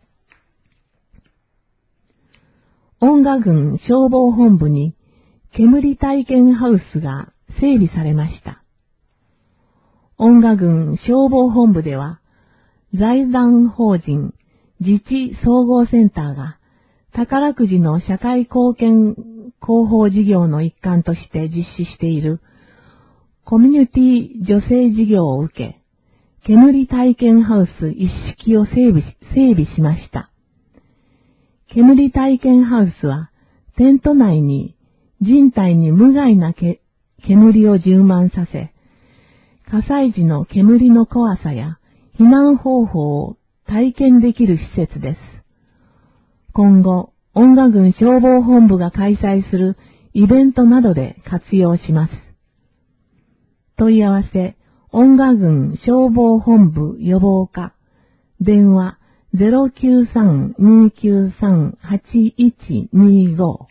恩賀郡消防本部に煙体験ハウスが整備されました。恩賀郡消防本部では財団法人自治総合センターが宝くじの社会貢献広報事業の一環として実施しているコミュニティ助成事業を受け、煙体験ハウス一式を整備し、整備しました。煙体験ハウスはテント内に人体に無害なけ煙を充満させ、火災時の煙の怖さや避難方法を体験できる施設です。今後、恩賀郡消防本部が開催するイベントなどで活用します。問い合わせ、恩賀郡消防本部予防課、電話 ゼロきゅうさんにきゅうさんはちいちにご。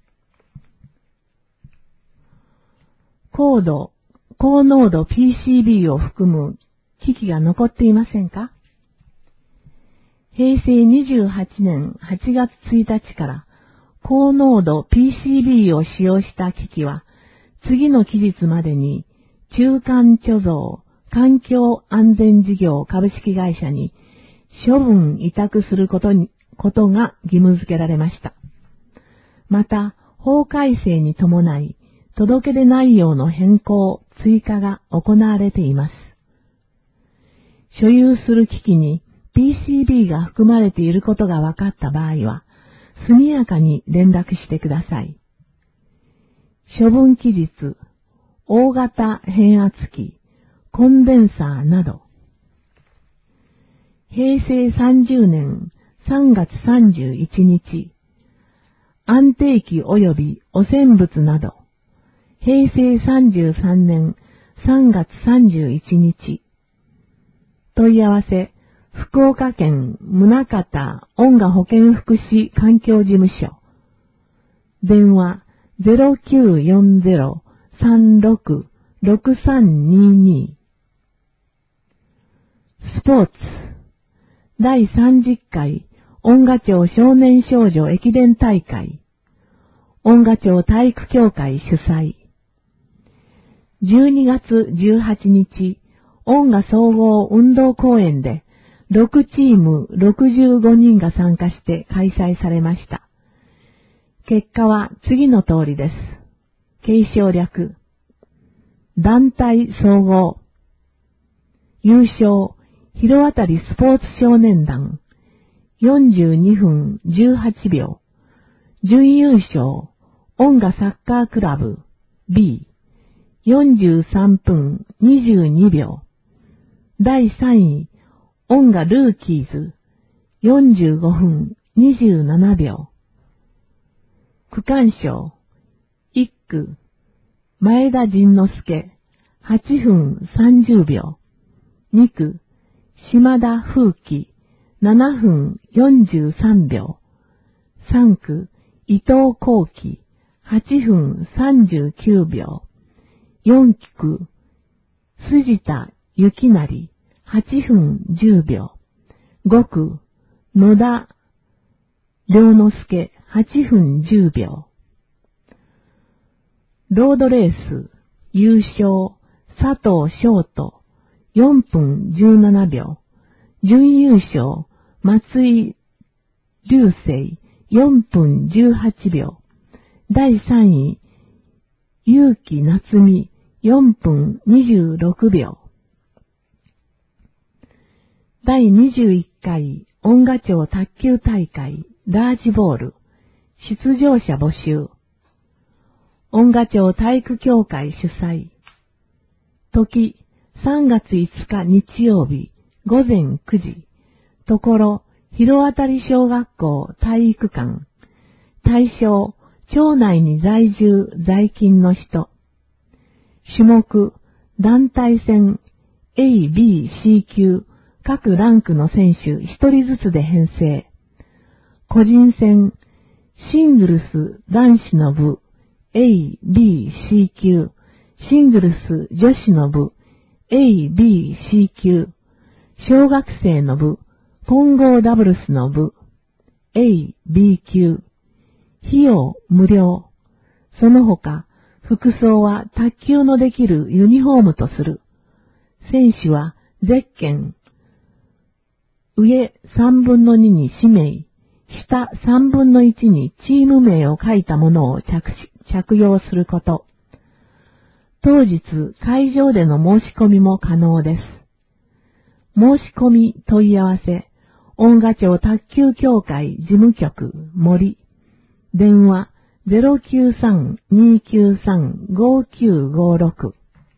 高度、高濃度 ピーシービー を含む機器が残っていませんか？へいせいにじゅうはちねんはちがつついたちから高濃度 ピーシービー を使用した機器は次の期日までに中間貯蔵環境安全事業株式会社に処分委託することに、ことが義務付けられました。また、法改正に伴い届け出内容の変更、追加が行われています。所有する機器に ピーシービー が含まれていることが分かった場合は、速やかに連絡してください。処分期日、大型変圧器、コンデンサーなど、へいせいさんじゅうねんさんがつさんじゅういちにち、安定器及び汚染物など、へいせいさんじゅうさんねんさんがつさんじゅういちにち、問い合わせ、福岡県宗像恩賀保健福祉環境事務所、電話 ゼロきゅうよんゼロさんろくろくさんにに。スポーツだいさんじゅっかい恩賀町少年少女駅伝大会、恩賀町体育協会主催。じゅうにがつじゅうはちにち、恩賀総合運動公園でろくチームろくじゅうごにんが参加して開催されました。結果は次の通りです。継承略。団体総合。優勝、広渡スポーツ少年団。よんじゅうにふんじゅうはちびょう。準優勝、恩賀サッカークラブ。B。よんじゅうさんぷんにじゅうにびょう。だいさんい、恩賀ルーキーズ。よんじゅうごふんにじゅうななびょう。区間賞、いっく、前田仁之助。はちふんさんじゅうびょう。にく、島田風紀。ななふんよんじゅうさんびょう。さんく、伊藤幸喜。はちふんさんじゅうきゅうびょう。よんく、藤田幸成。はちふんじゅうびょう。ごく、野田良之助。はちふんじゅうびょう。ロードレース、優勝、佐藤翔斗。よんぷんじゅうななびょう。準優勝、松井流星。 よんぷんじゅうはちびょう。だいさんい、結城夏美よんぷんにじゅうろくびょう。だいにじゅういっかい音楽町卓球大会ラージボール出場者募集。音楽町体育協会主催。時さんがついつか日曜日ごぜんくじ。ところ広渡小学校体育館。対象町内に在住在勤の人。種目団体戦 A、B、C 級各ランクの選手ひとりずつで編成。個人戦シングルス男子の部 A、B、C 級、シングルス女子の部 A、B、C 級、小学生の部混合ダブルスの部 A、B 級、費用無料。その他、服装は卓球のできるユニフォームとする。選手はゼッケン、上さんぶんのにに氏名、下さんぶんのいちにチーム名を書いたものを 着, 着用すること。当日会場での申し込みも可能です。申し込み問い合わせ、音楽町卓球協会事務局森。電話 ゼロきゅうさん にきゅうさん ごきゅうごろく。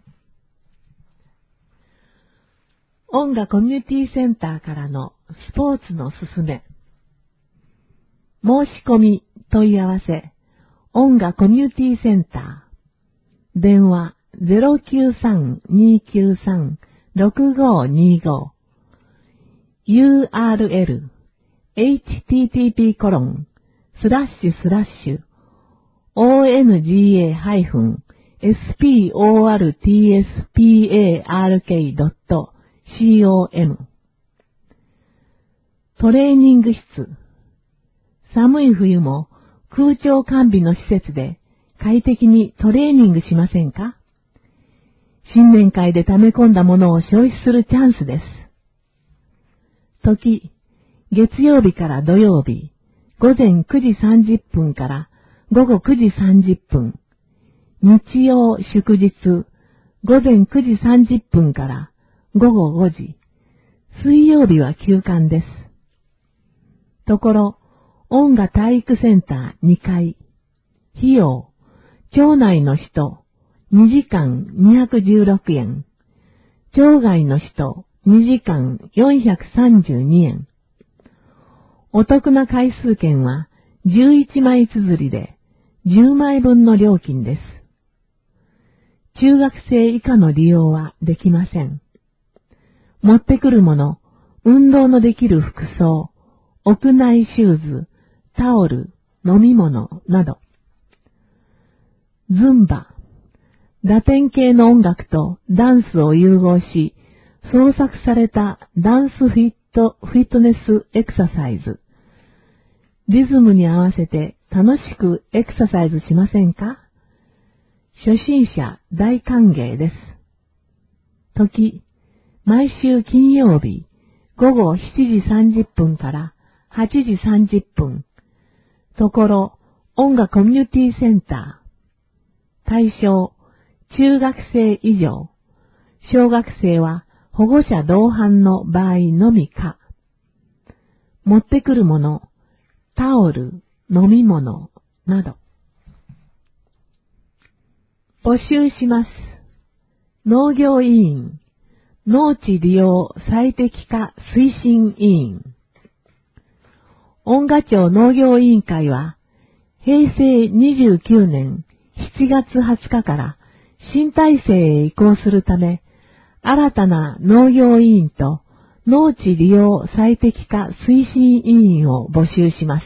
音楽コミュニティセンターからのスポーツのすすめ。申し込み問い合わせ、音楽コミュニティセンター。電話 ゼロきゅうさん にきゅうさん ろくごにご。ユーアールエル エイチティーティーピーコロンスラッシュスラッシュ オーエヌジーエーハイフンエスピーオーアールティーエスピーエーアールケードットコム トレーニング室。寒い冬も空調完備の施設で快適にトレーニングしませんか？新年会で溜め込んだものを消費するチャンスです。時、月曜日から土曜日、ごぜんくじさんじゅっぷんからごごくじさんじゅっぷん。日曜祝日、ごぜんくじさんじゅっぷんからごごごじ。水曜日は休館です。ところ、音楽体育センターにかい。費用、町内の人、にじかんにひゃくじゅうろくえん。町外の人、にじかんよんひゃくさんじゅうにえん。お得な回数券はじゅういちまい綴りでじゅうまいぶんの料金です。中学生以下の利用はできません。持ってくるもの、運動のできる服装、屋内シューズ、タオル、飲み物など。ズンバ、ラテン系の音楽とダンスを融合し、創作されたダンスフィット、フィットネスエクササイズ。リズムに合わせて楽しくエクササイズしませんか？初心者大歓迎です。時、毎週金曜日、ごごしちじさんじゅっぷんからはちじさんじゅっぷん。ところ、音楽コミュニティセンター。対象、中学生以上。小学生は保護者同伴の場合のみか。持ってくるもの、タオル、飲み物など。募集します。農業委員、農地利用最適化推進委員。音楽町農業委員会は、へいせいにじゅうきゅうねんしちがつはつかから新体制へ移行するため、新たな農業委員と農地利用最適化推進委員を募集します。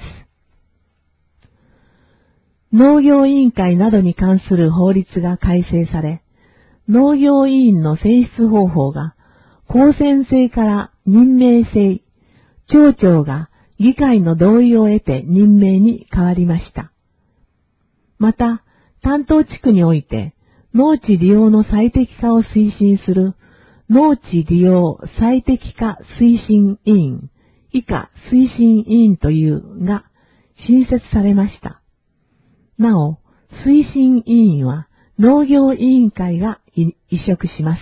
農業委員会などに関する法律が改正され、農業委員の選出方法が公選制から任命制、町長が議会の同意を得て任命に変わりました。また、担当地区において農地利用の最適化を推進する農地利用最適化推進委員、以下推進委員というが新設されました。なお、推進委員は農業委員会が委嘱します。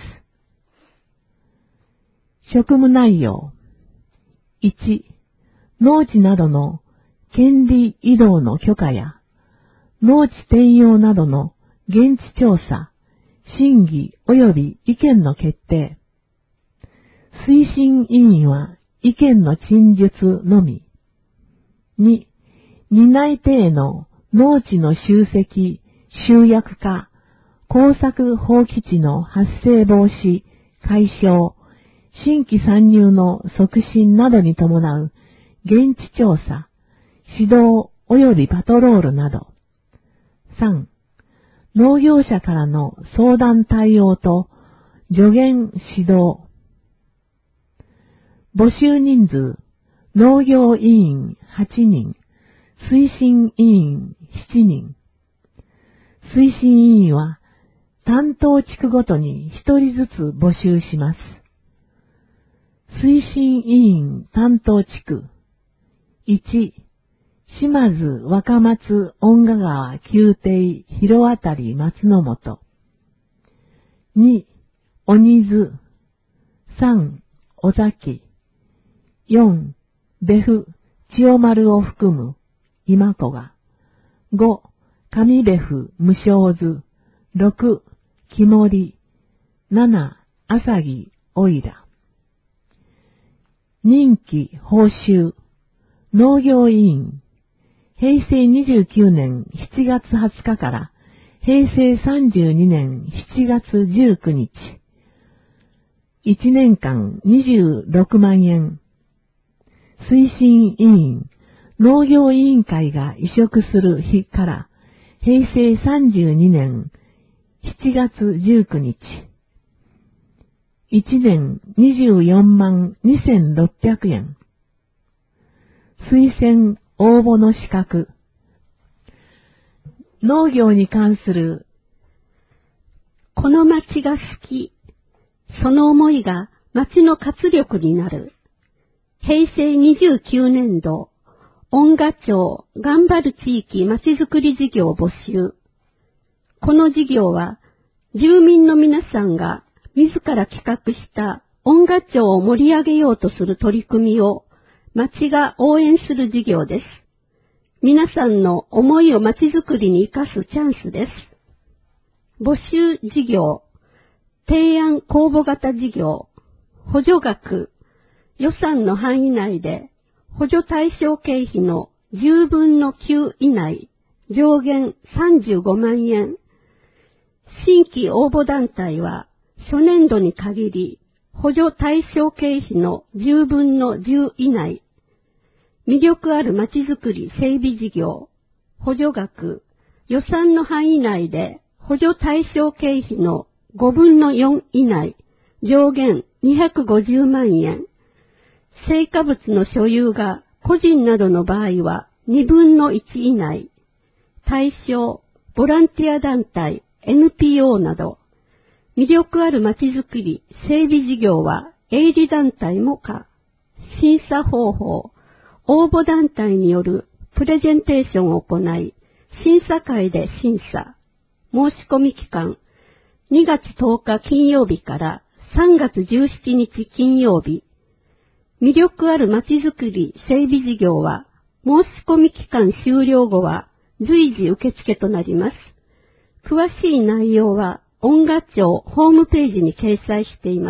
職務内容。いち、農地などの権利移動の許可や、農地転用などの現地調査、審議及び意見の決定。推進委員は意見の陳述のみ。に、担い手への農地の集積、集約化、耕作放棄地の発生防止、解消、新規参入の促進などに伴う現地調査、指導及びパトロールなど。さん、農業者からの相談対応と助言指導。募集人数、農業委員はちにん、推進委員しちにん。推進委員は担当地区ごとにひとりずつ募集します。推進委員担当地区。いち、島津若松恩賀川宮廷広渡り松の本。に、鬼津。さん、尾崎。よん、別府千代丸を含む今子が。ご、上別府無償図。ろく、木森。なな、朝木おいら。任期報酬。農業委員。平成にじゅうきゅうねんしちがつはつかから平成さんじゅうにねんしちがつじゅうくにち。いちねんかんにじゅうろくまんえん。推進委員、農業委員会が委嘱する日から平成さんじゅうにねんしちがつじゅうくにち。いちねんにじゅうよんまんにせんろっぴゃくえん。推薦応募の資格。農業に関する。 この町が好き。その思いが町の活力になる。平成にじゅうきゅうねんど、恩賀町頑張る地域まちづくり事業募集。この事業は、住民の皆さんが自ら企画した恩賀町を盛り上げようとする取り組みを、町が応援する事業です。皆さんの思いを町づくりに生かすチャンスです。募集事業、提案公募型事業、補助額、予算の範囲内で補助対象経費のじゅうぶんのきゅう以内、上限さんじゅうごまんえん。新規応募団体は初年度に限り補助対象経費のじゅうぶんのじゅう以内。魅力あるまちづくり整備事業、補助額、予算の範囲内で補助対象経費のごぶんのよん以内、上限にひゃくごじゅうまんえん。成果物の所有が個人などの場合はにぶんのいち以内。対象、ボランティア団体、エヌピーオー など。魅力あるまちづくり整備事業は営利団体も可。審査方法、応募団体によるプレゼンテーションを行い、審査会で審査。申し込み期間、にがつとおか金曜日からさんがつじゅうしちにち金曜日。魅力あるまちづくり整備事業は、申し込み期間終了後は随時受付となります。詳しい内容は、恩賀町ホームページに掲載しています。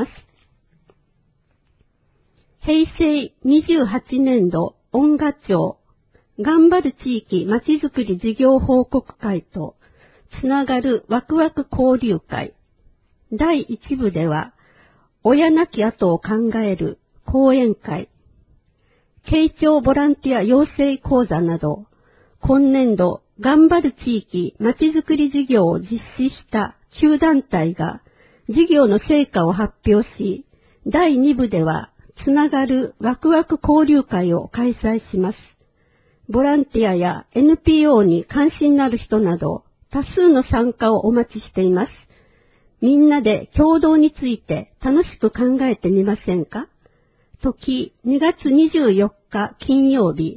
平成にじゅうはちねんど恩賀町頑張る地域まちづくり事業報告会とつながるワクワク交流会。だいいち部では、親なき後を考える講演会、慶長ボランティア養成講座など、今年度頑張る地域まちづくり事業を実施したきゅう団体が事業の成果を発表し、だいに部ではつながるワクワク交流会を開催します。ボランティアや エヌピーオー に関心のある人など多数の参加をお待ちしています。みんなで共同について楽しく考えてみませんか？時にがつにじゅうよっか金曜日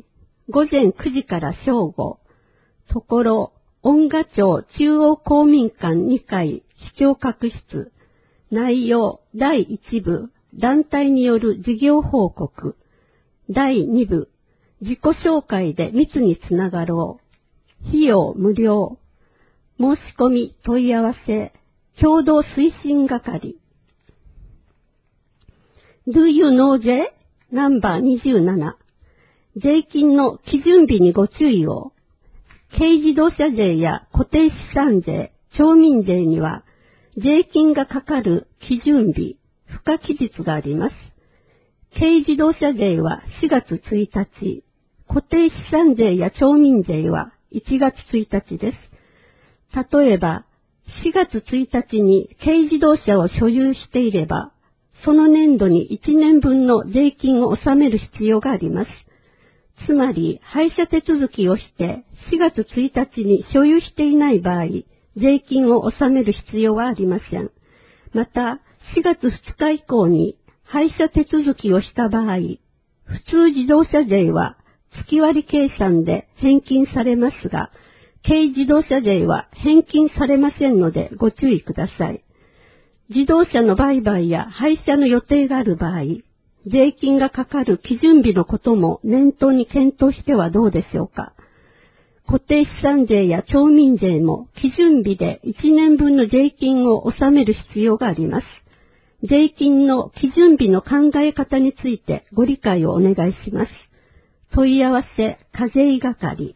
午前くじから正午、ところ、恩賀町中央公民館にかい視聴覚室、内容だいいち部、団体による事業報告、だいに部、自己紹介で密につながろう、費用無料、申し込み問い合わせ、共同推進係。Do you know J? ナンバーにじゅうなな。税金の基準日にご注意を。軽自動車税や固定資産税、町民税には、税金がかかる基準日、付加期日があります。軽自動車税はしがつついたち、固定資産税や町民税はいちがつついたちです。例えば、しがつついたちに軽自動車を所有していれば、その年度にいちねんぶんの税金を納める必要があります。つまり、廃車手続きをしてしがつついたちに所有していない場合、税金を納める必要はありません。また、しがつふつか以降に廃車手続きをした場合、普通自動車税は月割計算で返金されますが、軽自動車税は返金されませんのでご注意ください。自動車の売買や廃車の予定がある場合、税金がかかる基準日のことも念頭に検討してはどうでしょうか。固定資産税や町民税も基準日でいちねんぶんの税金を納める必要があります。税金の基準日の考え方についてご理解をお願いします。問い合わせ課税係。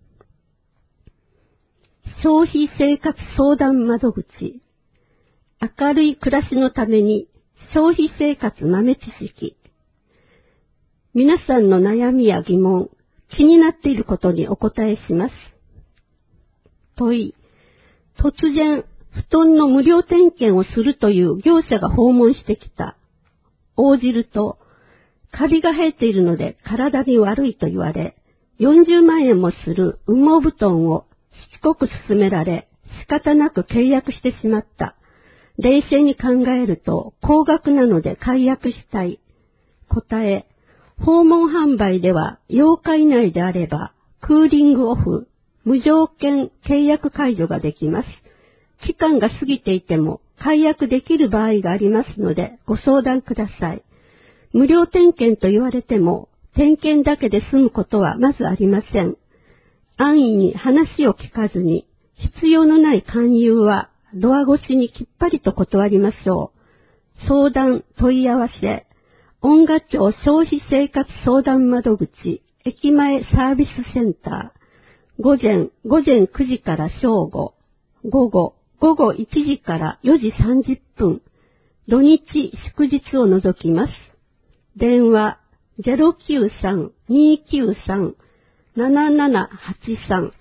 消費生活相談窓口。明るい暮らしのために消費生活豆知識。皆さんの悩みや疑問、気になっていることにお答えします。問い。突然、布団の無料点検をするという業者が訪問してきた。応じると、カビが生えているので体に悪いと言われ、よんじゅうまんえんもする羽毛布団をしつこく勧められ、仕方なく契約してしまった。冷静に考えると高額なので解約したい。答え、訪問販売ではようか以内であればクーリングオフ、無条件契約解除ができます。期間が過ぎていても解約できる場合がありますのでご相談ください。無料点検と言われても点検だけで済むことはまずありません。安易に話を聞かずに必要のない勧誘はドア越しにきっぱりと断りましょう。相談、問い合わせ、恩賀町消費生活相談窓口、駅前サービスセンター、午前、午前くじから正午、午後、午後いちじからよじさんじゅっぷん、土日祝日を除きます。電話 ゼロきゅうさん にーきゅうさん ななななはちさん。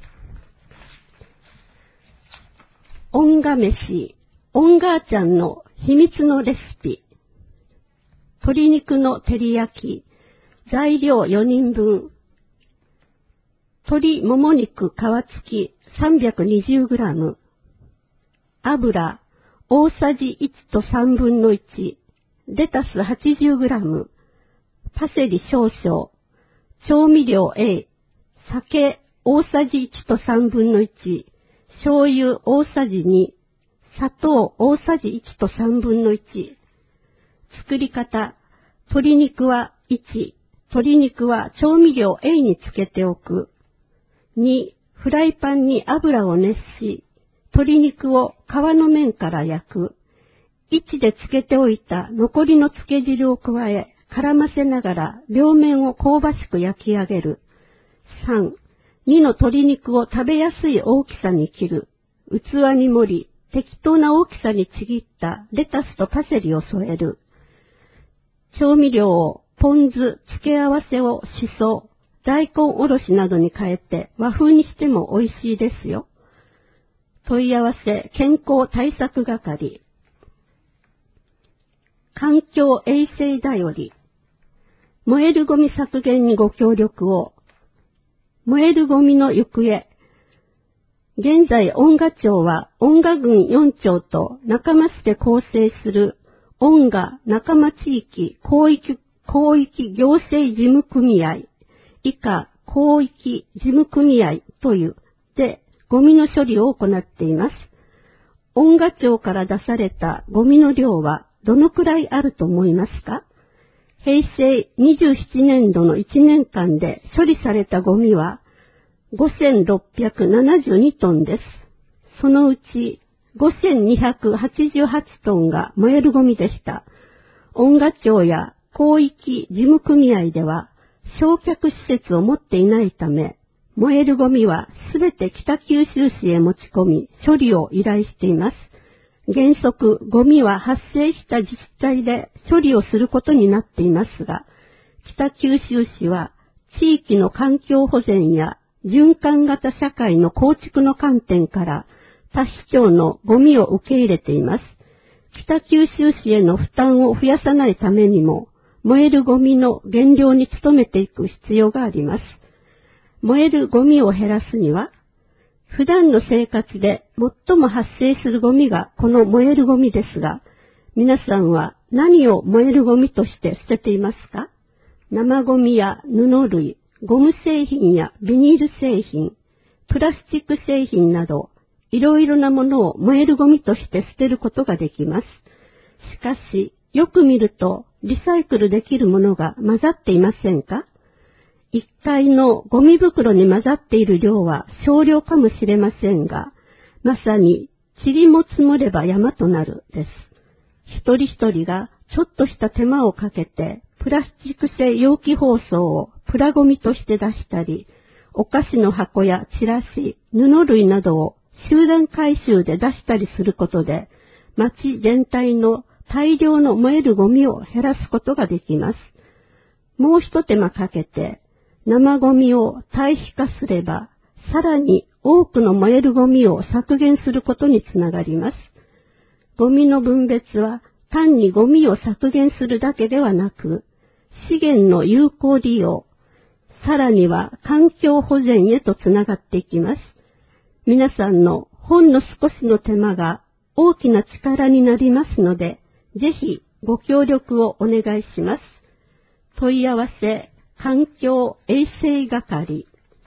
恩賀飯、恩賀ちゃんの秘密のレシピ。鶏肉の照り焼き、材料よにんぶん。鶏もも肉皮付き さんびゃくにじゅうグラム。油、大さじいちとさんぶんのいち。レタス はちじゅうグラム。パセリ少々。調味料 A。酒、大さじいちとさんぶんのいち。醤油大さじに、砂糖大さじいちとさんぶんのいち。作り方、鶏肉はいち、鶏肉は調味料 A につけておく。に、フライパンに油を熱し、鶏肉を皮の面から焼く。いちでつけておいた残りのつけ汁を加え、絡ませながら両面を香ばしく焼き上げる。さん、にの鶏肉を食べやすい大きさに切る。器に盛り、適当な大きさにちぎったレタスとパセリを添える。調味料をポン酢、付け合わせをしそ、大根おろしなどに変えて和風にしても美味しいですよ。問い合わせ健康対策係。環境衛生だより。燃えるゴミ削減にご協力を。燃えるゴミの行方。現在、恩賀町は、恩賀郡よん町と仲間市で構成する、恩賀仲間地域広域、広域行政事務組合、以下広域事務組合というでゴミの処理を行っています。音楽庁から出されたゴミの量はどのくらいあると思いますか？平成にじゅうななねんどのいちねんかんで処理されたゴミはごせんろっぴゃくななじゅうにトンです。そのうちごせんにひゃくはちじゅうはちトンが燃えるゴミでした。音楽庁や広域事務組合では焼却施設を持っていないため、燃えるゴミはすべて北九州市へ持ち込み、処理を依頼しています。原則、ゴミは発生した自治体で処理をすることになっていますが、北九州市は地域の環境保全や循環型社会の構築の観点から他市町のゴミを受け入れています。北九州市への負担を増やさないためにも、燃えるゴミの減量に努めていく必要があります。燃えるゴミを減らすには、普段の生活で最も発生するゴミがこの燃えるゴミですが、皆さんは何を燃えるゴミとして捨てていますか？生ゴミや布類、ゴム製品やビニール製品、プラスチック製品など、いろいろなものを燃えるゴミとして捨てることができます。しかし、よく見ると、リサイクルできるものが混ざっていませんか？一階のゴミ袋に混ざっている量は少量かもしれませんが、まさに塵も積もれば山となるです。一人一人がちょっとした手間をかけて、プラスチック製容器包装をプラゴミとして出したり、お菓子の箱やチラシ、布類などを集団回収で出したりすることで、町全体の大量の燃えるゴミを減らすことができます。もう一手間かけて、生ゴミを堆肥化すれば、さらに多くの燃えるゴミを削減することにつながります。ゴミの分別は単にゴミを削減するだけではなく、資源の有効利用、さらには環境保全へとつながっていきます。皆さんのほんの少しの手間が大きな力になりますので、ぜひご協力をお願いします。問い合わせ、環境衛生係。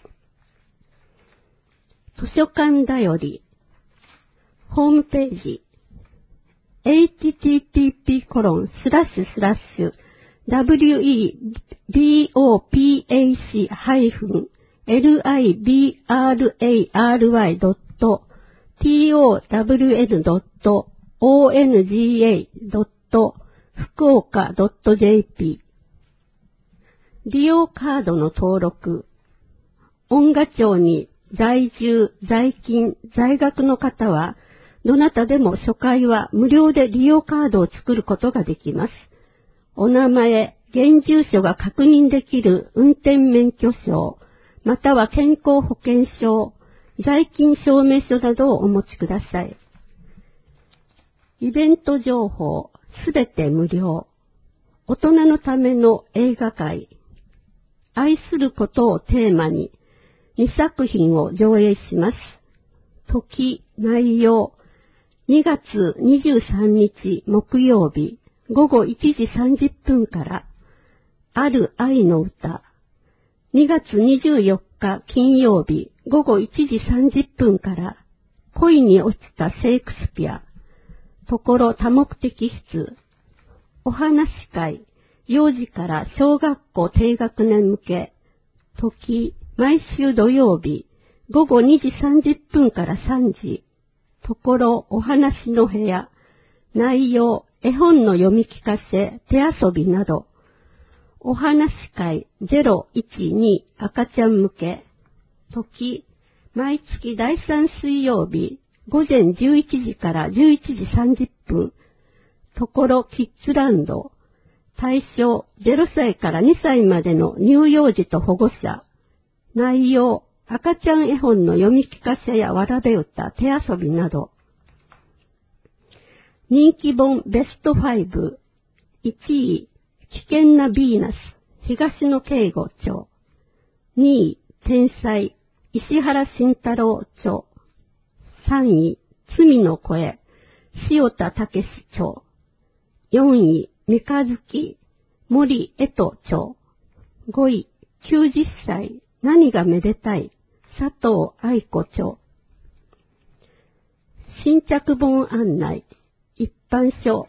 図書館だより。ホームページ。エイチティーティーピーコロンスラッシュスラッシュダブリューイービーオーピーエーシーハイフンエルアイビーアールエーアールワイドットティーオーダブリューエルドットオーエヌジーエードット福岡ドットジェーピー。利用カードの登録。音楽庁に在住、在勤、在学の方は、どなたでも初回は無料で利用カードを作ることができます。お名前、現住所が確認できる運転免許証、または健康保険証、在勤証明書などをお持ちください。イベント情報、すべて無料。大人のための映画会。愛することをテーマににさく品を上映します。時、内容、にがつにじゅうさんにち木曜日ごごいちじさんじゅっぷんから、ある愛の歌。にがつにじゅうよっか金曜日ごごいちじさんじゅっぷんから、恋に落ちたシェイクスピア。ところ多目的室。お話会。幼児から小学校低学年向け。時、毎週土曜日、ごごにじさんじゅっぷんからさんじ。ところ、お話の部屋。内容、絵本の読み聞かせ、手遊びなど。お話会ゼロいちに赤ちゃん向け。時、毎月だいさん水曜日、午前じゅういちじからじゅういちじさんじゅっぷん。ところ、キッズランド。対象ゼロさいからにさいまでの乳幼児と保護者。内容、赤ちゃん絵本の読み聞かせやわらべ歌、手遊びなど。人気本ベストご。いちい、危険なヴィーナス、東野圭吾著。にい、天才、石原慎太郎著。さんい、罪の声、塩田武著。よんい、三日月、森江戸著。ごい、きゅうじゅっさい、 何がめでたい佐藤愛子著。新着本案内一般書。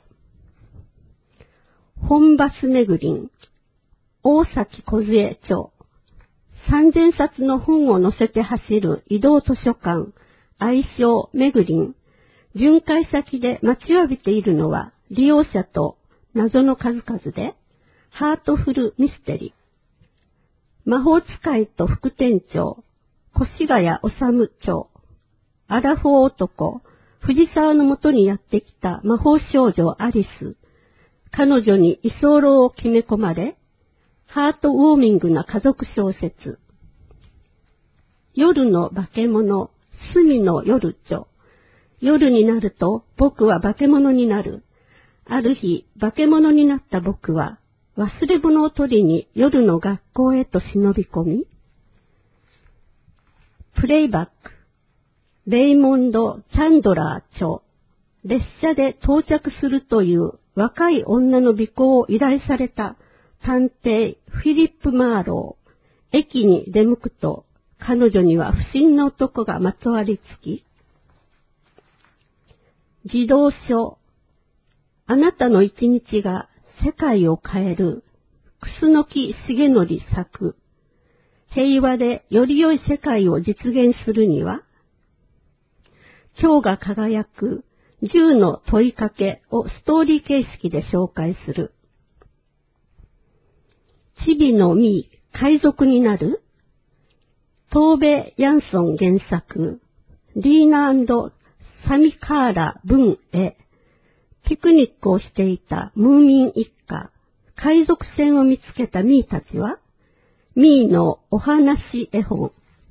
本バスめぐりん大崎梢著。三千冊の本を載せて走る移動図書館愛称めぐりん。巡回先で待ちわびているのは利用者と謎の数々でハートフルミステリー。魔法使いと副店長越谷治長。アラフォー男藤沢のもとにやってきた魔法少女アリス。彼女に居候を決め込まれ、ハートウォーミングな家族小説。夜の化け物、隅の夜著。夜になると僕は化け物になる。ある日、化け物になった僕は、忘れ物を取りに夜の学校へと忍び込み、プレイバック、レイモンド・チャンドラー著。列車で到着するという若い女の尾行を依頼された探偵フィリップ・マーロー。駅に出向くと、彼女には不審な男がまとわりつき、児童書。あなたの一日が世界を変える。楠木重則作。平和でより良い世界を実現するには、今日が輝くじゅうの問いかけをストーリー形式で紹介する。チビのミー、海賊になる？トーベ・ヤンソン原作。リーナ&サミカーラ文へ。ピクニックをしていたムーミン一家。海賊船を見つけたミーたちは、ミーのお話絵本。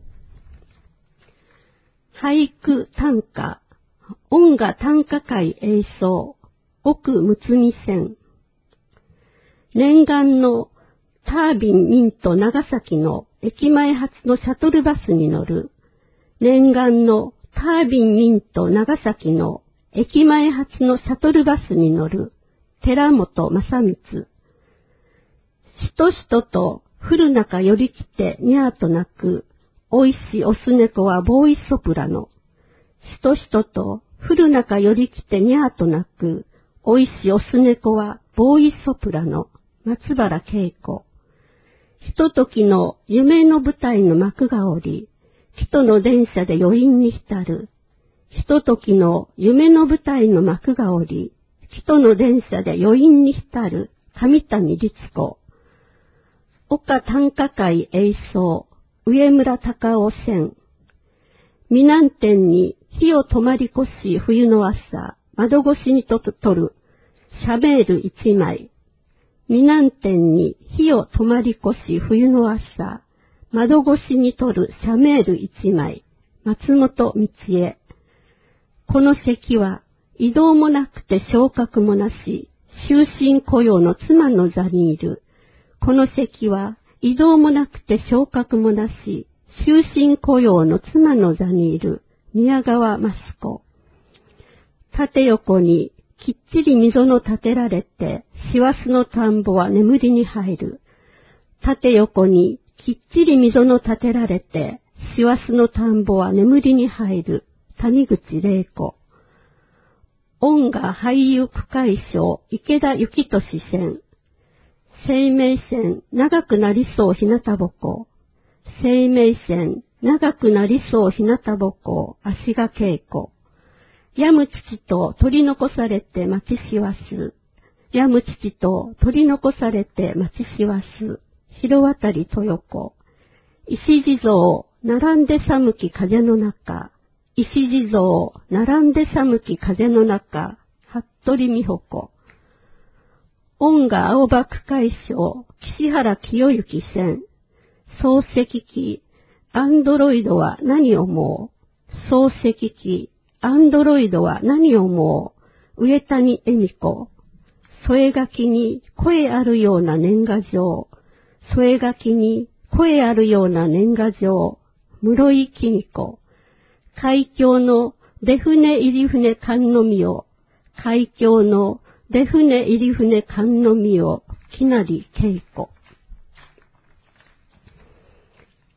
俳句短歌。音楽短歌会映像。奥むつみ線。念願のタービンミント長崎の駅前発のシャトルバスに乗る。念願のタービンミント長崎の駅前発のシャトルバスに乗る寺本正光。しとしとと降る中寄り来てにゃーと鳴くおいしいオス猫はボーイソプラノ。しとしとと降る中寄り来てにゃーと鳴くおいしいオス猫はボーイソプラノ。松原恵子。ひとときの夢の舞台の幕が降り、人の電車で余韻に浸る。ひとときの夢の舞台の幕が降り、人の電車で余韻に浸る。上谷律子。岡短歌会映像。上村隆夫線。美南店に火を止まり越し冬の朝、窓越しにと撮る。シャメール一枚。美南店に火を止まり越し冬の朝、窓越しに撮るシャメール一枚。松本道恵。この席は移動もなくて昇格もなし、終身雇用の妻の座にいる。この席は移動もなくて昇格もなし、終身雇用の妻の座にいる。宮川益子。縦横にきっちり溝の立てられて、師走の田んぼは眠りに入る。縦横にきっちり溝の立てられて、師走の田んぼは眠りに入る。谷口玲子。音楽俳優区会賞池田幸俊線。生命線長くなりそう日向ぼこ。生命線長くなりそう日向ぼこ。足賀恵子。病む父と取り残されて待ちしわす。病む父と取り残されて待ちしわす。広渡豊子。石地蔵、並んで寒き風の中。石地蔵、並んで寒き風の中。服部美穂子。音楽青葉区会賞、岸原清之線。漱石機、アンドロイドは何を思う？漱石機、アンドロイドは何を思う？上谷恵美子。添え書きに声あるような年賀状。添え書きに声あるような年賀状。室井貴美子。海峡の出船入船観のみを。海峡の出船入船観のみを。木成恵子。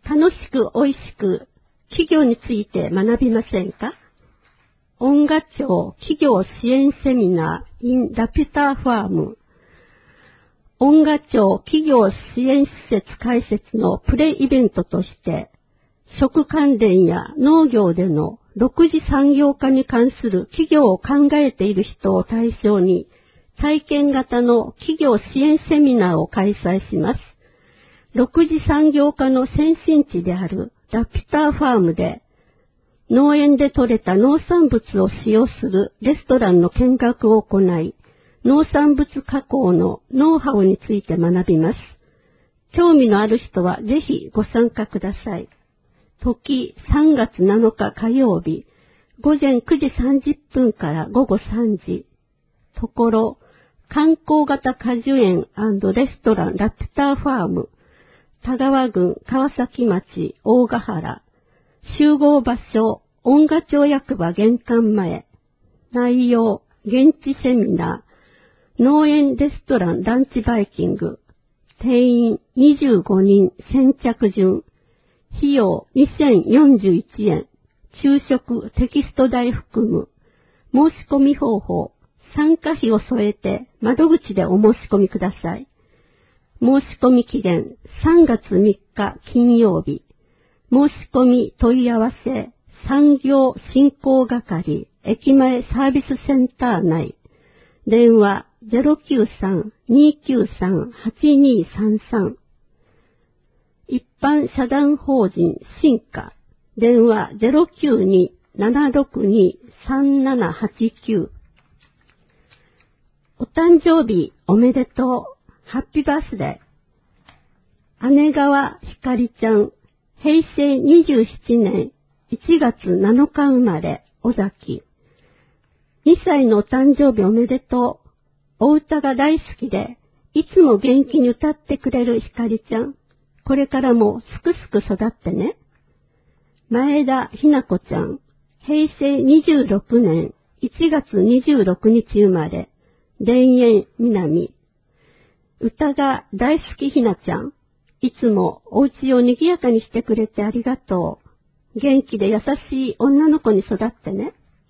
楽しく美味しく企業について学びませんか？音楽庁企業支援セミナー in ラピュタファーム。音楽庁企業支援施設開設のプレイベントとして、食関連や農業での六次産業化に関する企業を考えている人を対象に、体験型の企業支援セミナーを開催します。六次産業化の先進地であるラピュタファームで、農園で採れた農産物を使用するレストランの見学を行い、農産物加工のノウハウについて学びます。興味のある人はぜひご参加ください。時さんがつなのか火曜日、午前くじさんじゅっぷんから午後さんじ。ところ、観光型果樹園&レストランラピュタファーム、田川郡川崎町大ヶ原、集合場所、音楽町役場玄関前。内容、現地セミナー、農園レストランランチバイキング。定員にじゅうごにん先着順。費用にせんよんじゅういちえん。昼食テキスト代含む。申し込み方法。参加費を添えて窓口でお申し込みください。申し込み期限さんがつみっか金曜日。申し込み問い合わせ産業振興係駅前サービスセンター内。電話 ゼロきゅうさん にきゅうさん はちにさんさん。一般社団法人新華。電話 ゼロきゅうに ななろくに さんななはちきゅう。お誕生日おめでとう。ハッピーバースデー。姉川ひかりちゃん。へいせいにじゅうななねんいちがつなのか生まれ、尾崎。にさいのお誕生日おめでとう。お歌が大好きで、いつも元気に歌ってくれるひかりちゃん。これからもすくすく育ってね。前田ひな子ちゃん。へいせいにじゅうろくねんいちがつにじゅうろくにち生まれ、田園南。歌が大好きひなちゃん。いつもお家を賑やかにしてくれてありがとう。元気で優しい女の子に育ってね。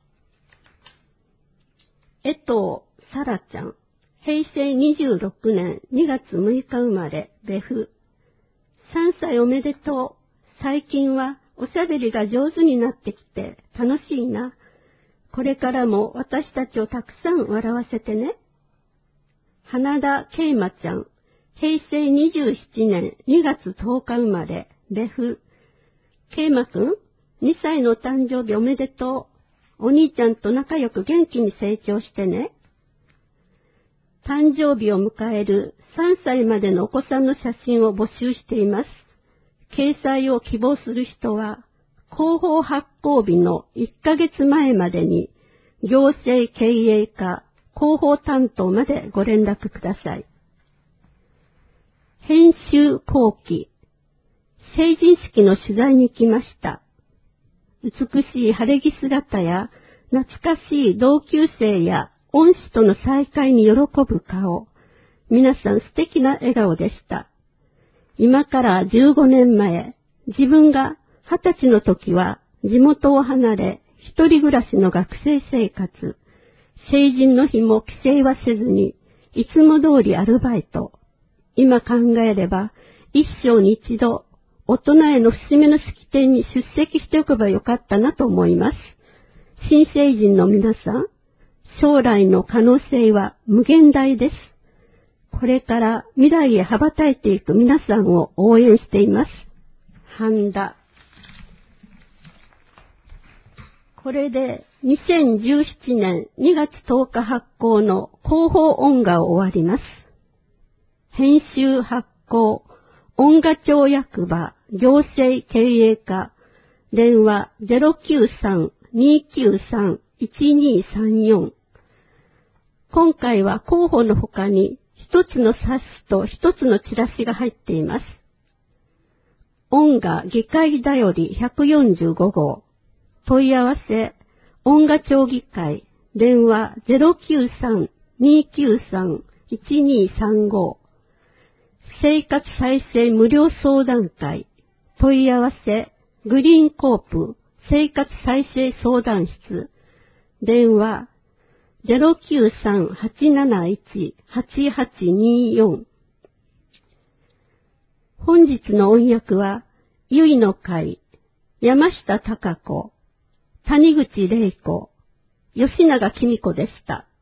江藤さらちゃん。へいせいにじゅうろくねんにがつむいか生まれ、別府。さんさいおめでとう。最近はおしゃべりが上手になってきて楽しいな。これからも私たちをたくさん笑わせてね。花田けいまちゃん。へいせいにじゅうななねんにがつとおか生まれ、別府。けいまくん、にさいの誕生日おめでとう。お兄ちゃんと仲良く元気に成長してね。誕生日を迎えるさんさいまでのお子さんの写真を募集しています。掲載を希望する人は、広報発行日のいっかげつまえまでに、行政経営課広報担当までご連絡ください。編集後期。成人式の取材に来ました。美しい晴れ着姿や懐かしい同級生や恩師との再会に喜ぶ顔。皆さん素敵な笑顔でした。今からじゅうごねんまえ、自分がはたちの時は地元を離れ、一人暮らしの学生生活。成人の日も帰省はせずに、いつも通りアルバイト。今考えれば、一生に一度、大人への節目の式典に出席しておけばよかったなと思います。新成人の皆さん、将来の可能性は無限大です。これから未来へ羽ばたいていく皆さんを応援しています。半田。これでにせんじゅうななねんにがつとおか発行の広報音画を終わります。編集発行、音画庁役場、行政経営課、電話 ゼロきゅうさん にきゅうさん いちにさんよん。今回は広報の他に一つの冊子と一つのチラシが入っています。音画議会だよりひゃくよんじゅうごごう。問い合わせ、音画町議会、電話 ゼロきゅうさん にきゅうさん いちにさんご。生活再生無料相談会、 問い合わせ、グリーンコープ生活再生相談室、電話 ゼロきゅうさん はちなないち はちはちによん。本日の音訳は、ゆいの会、山下孝子、谷口玲子、吉永紀美子でした。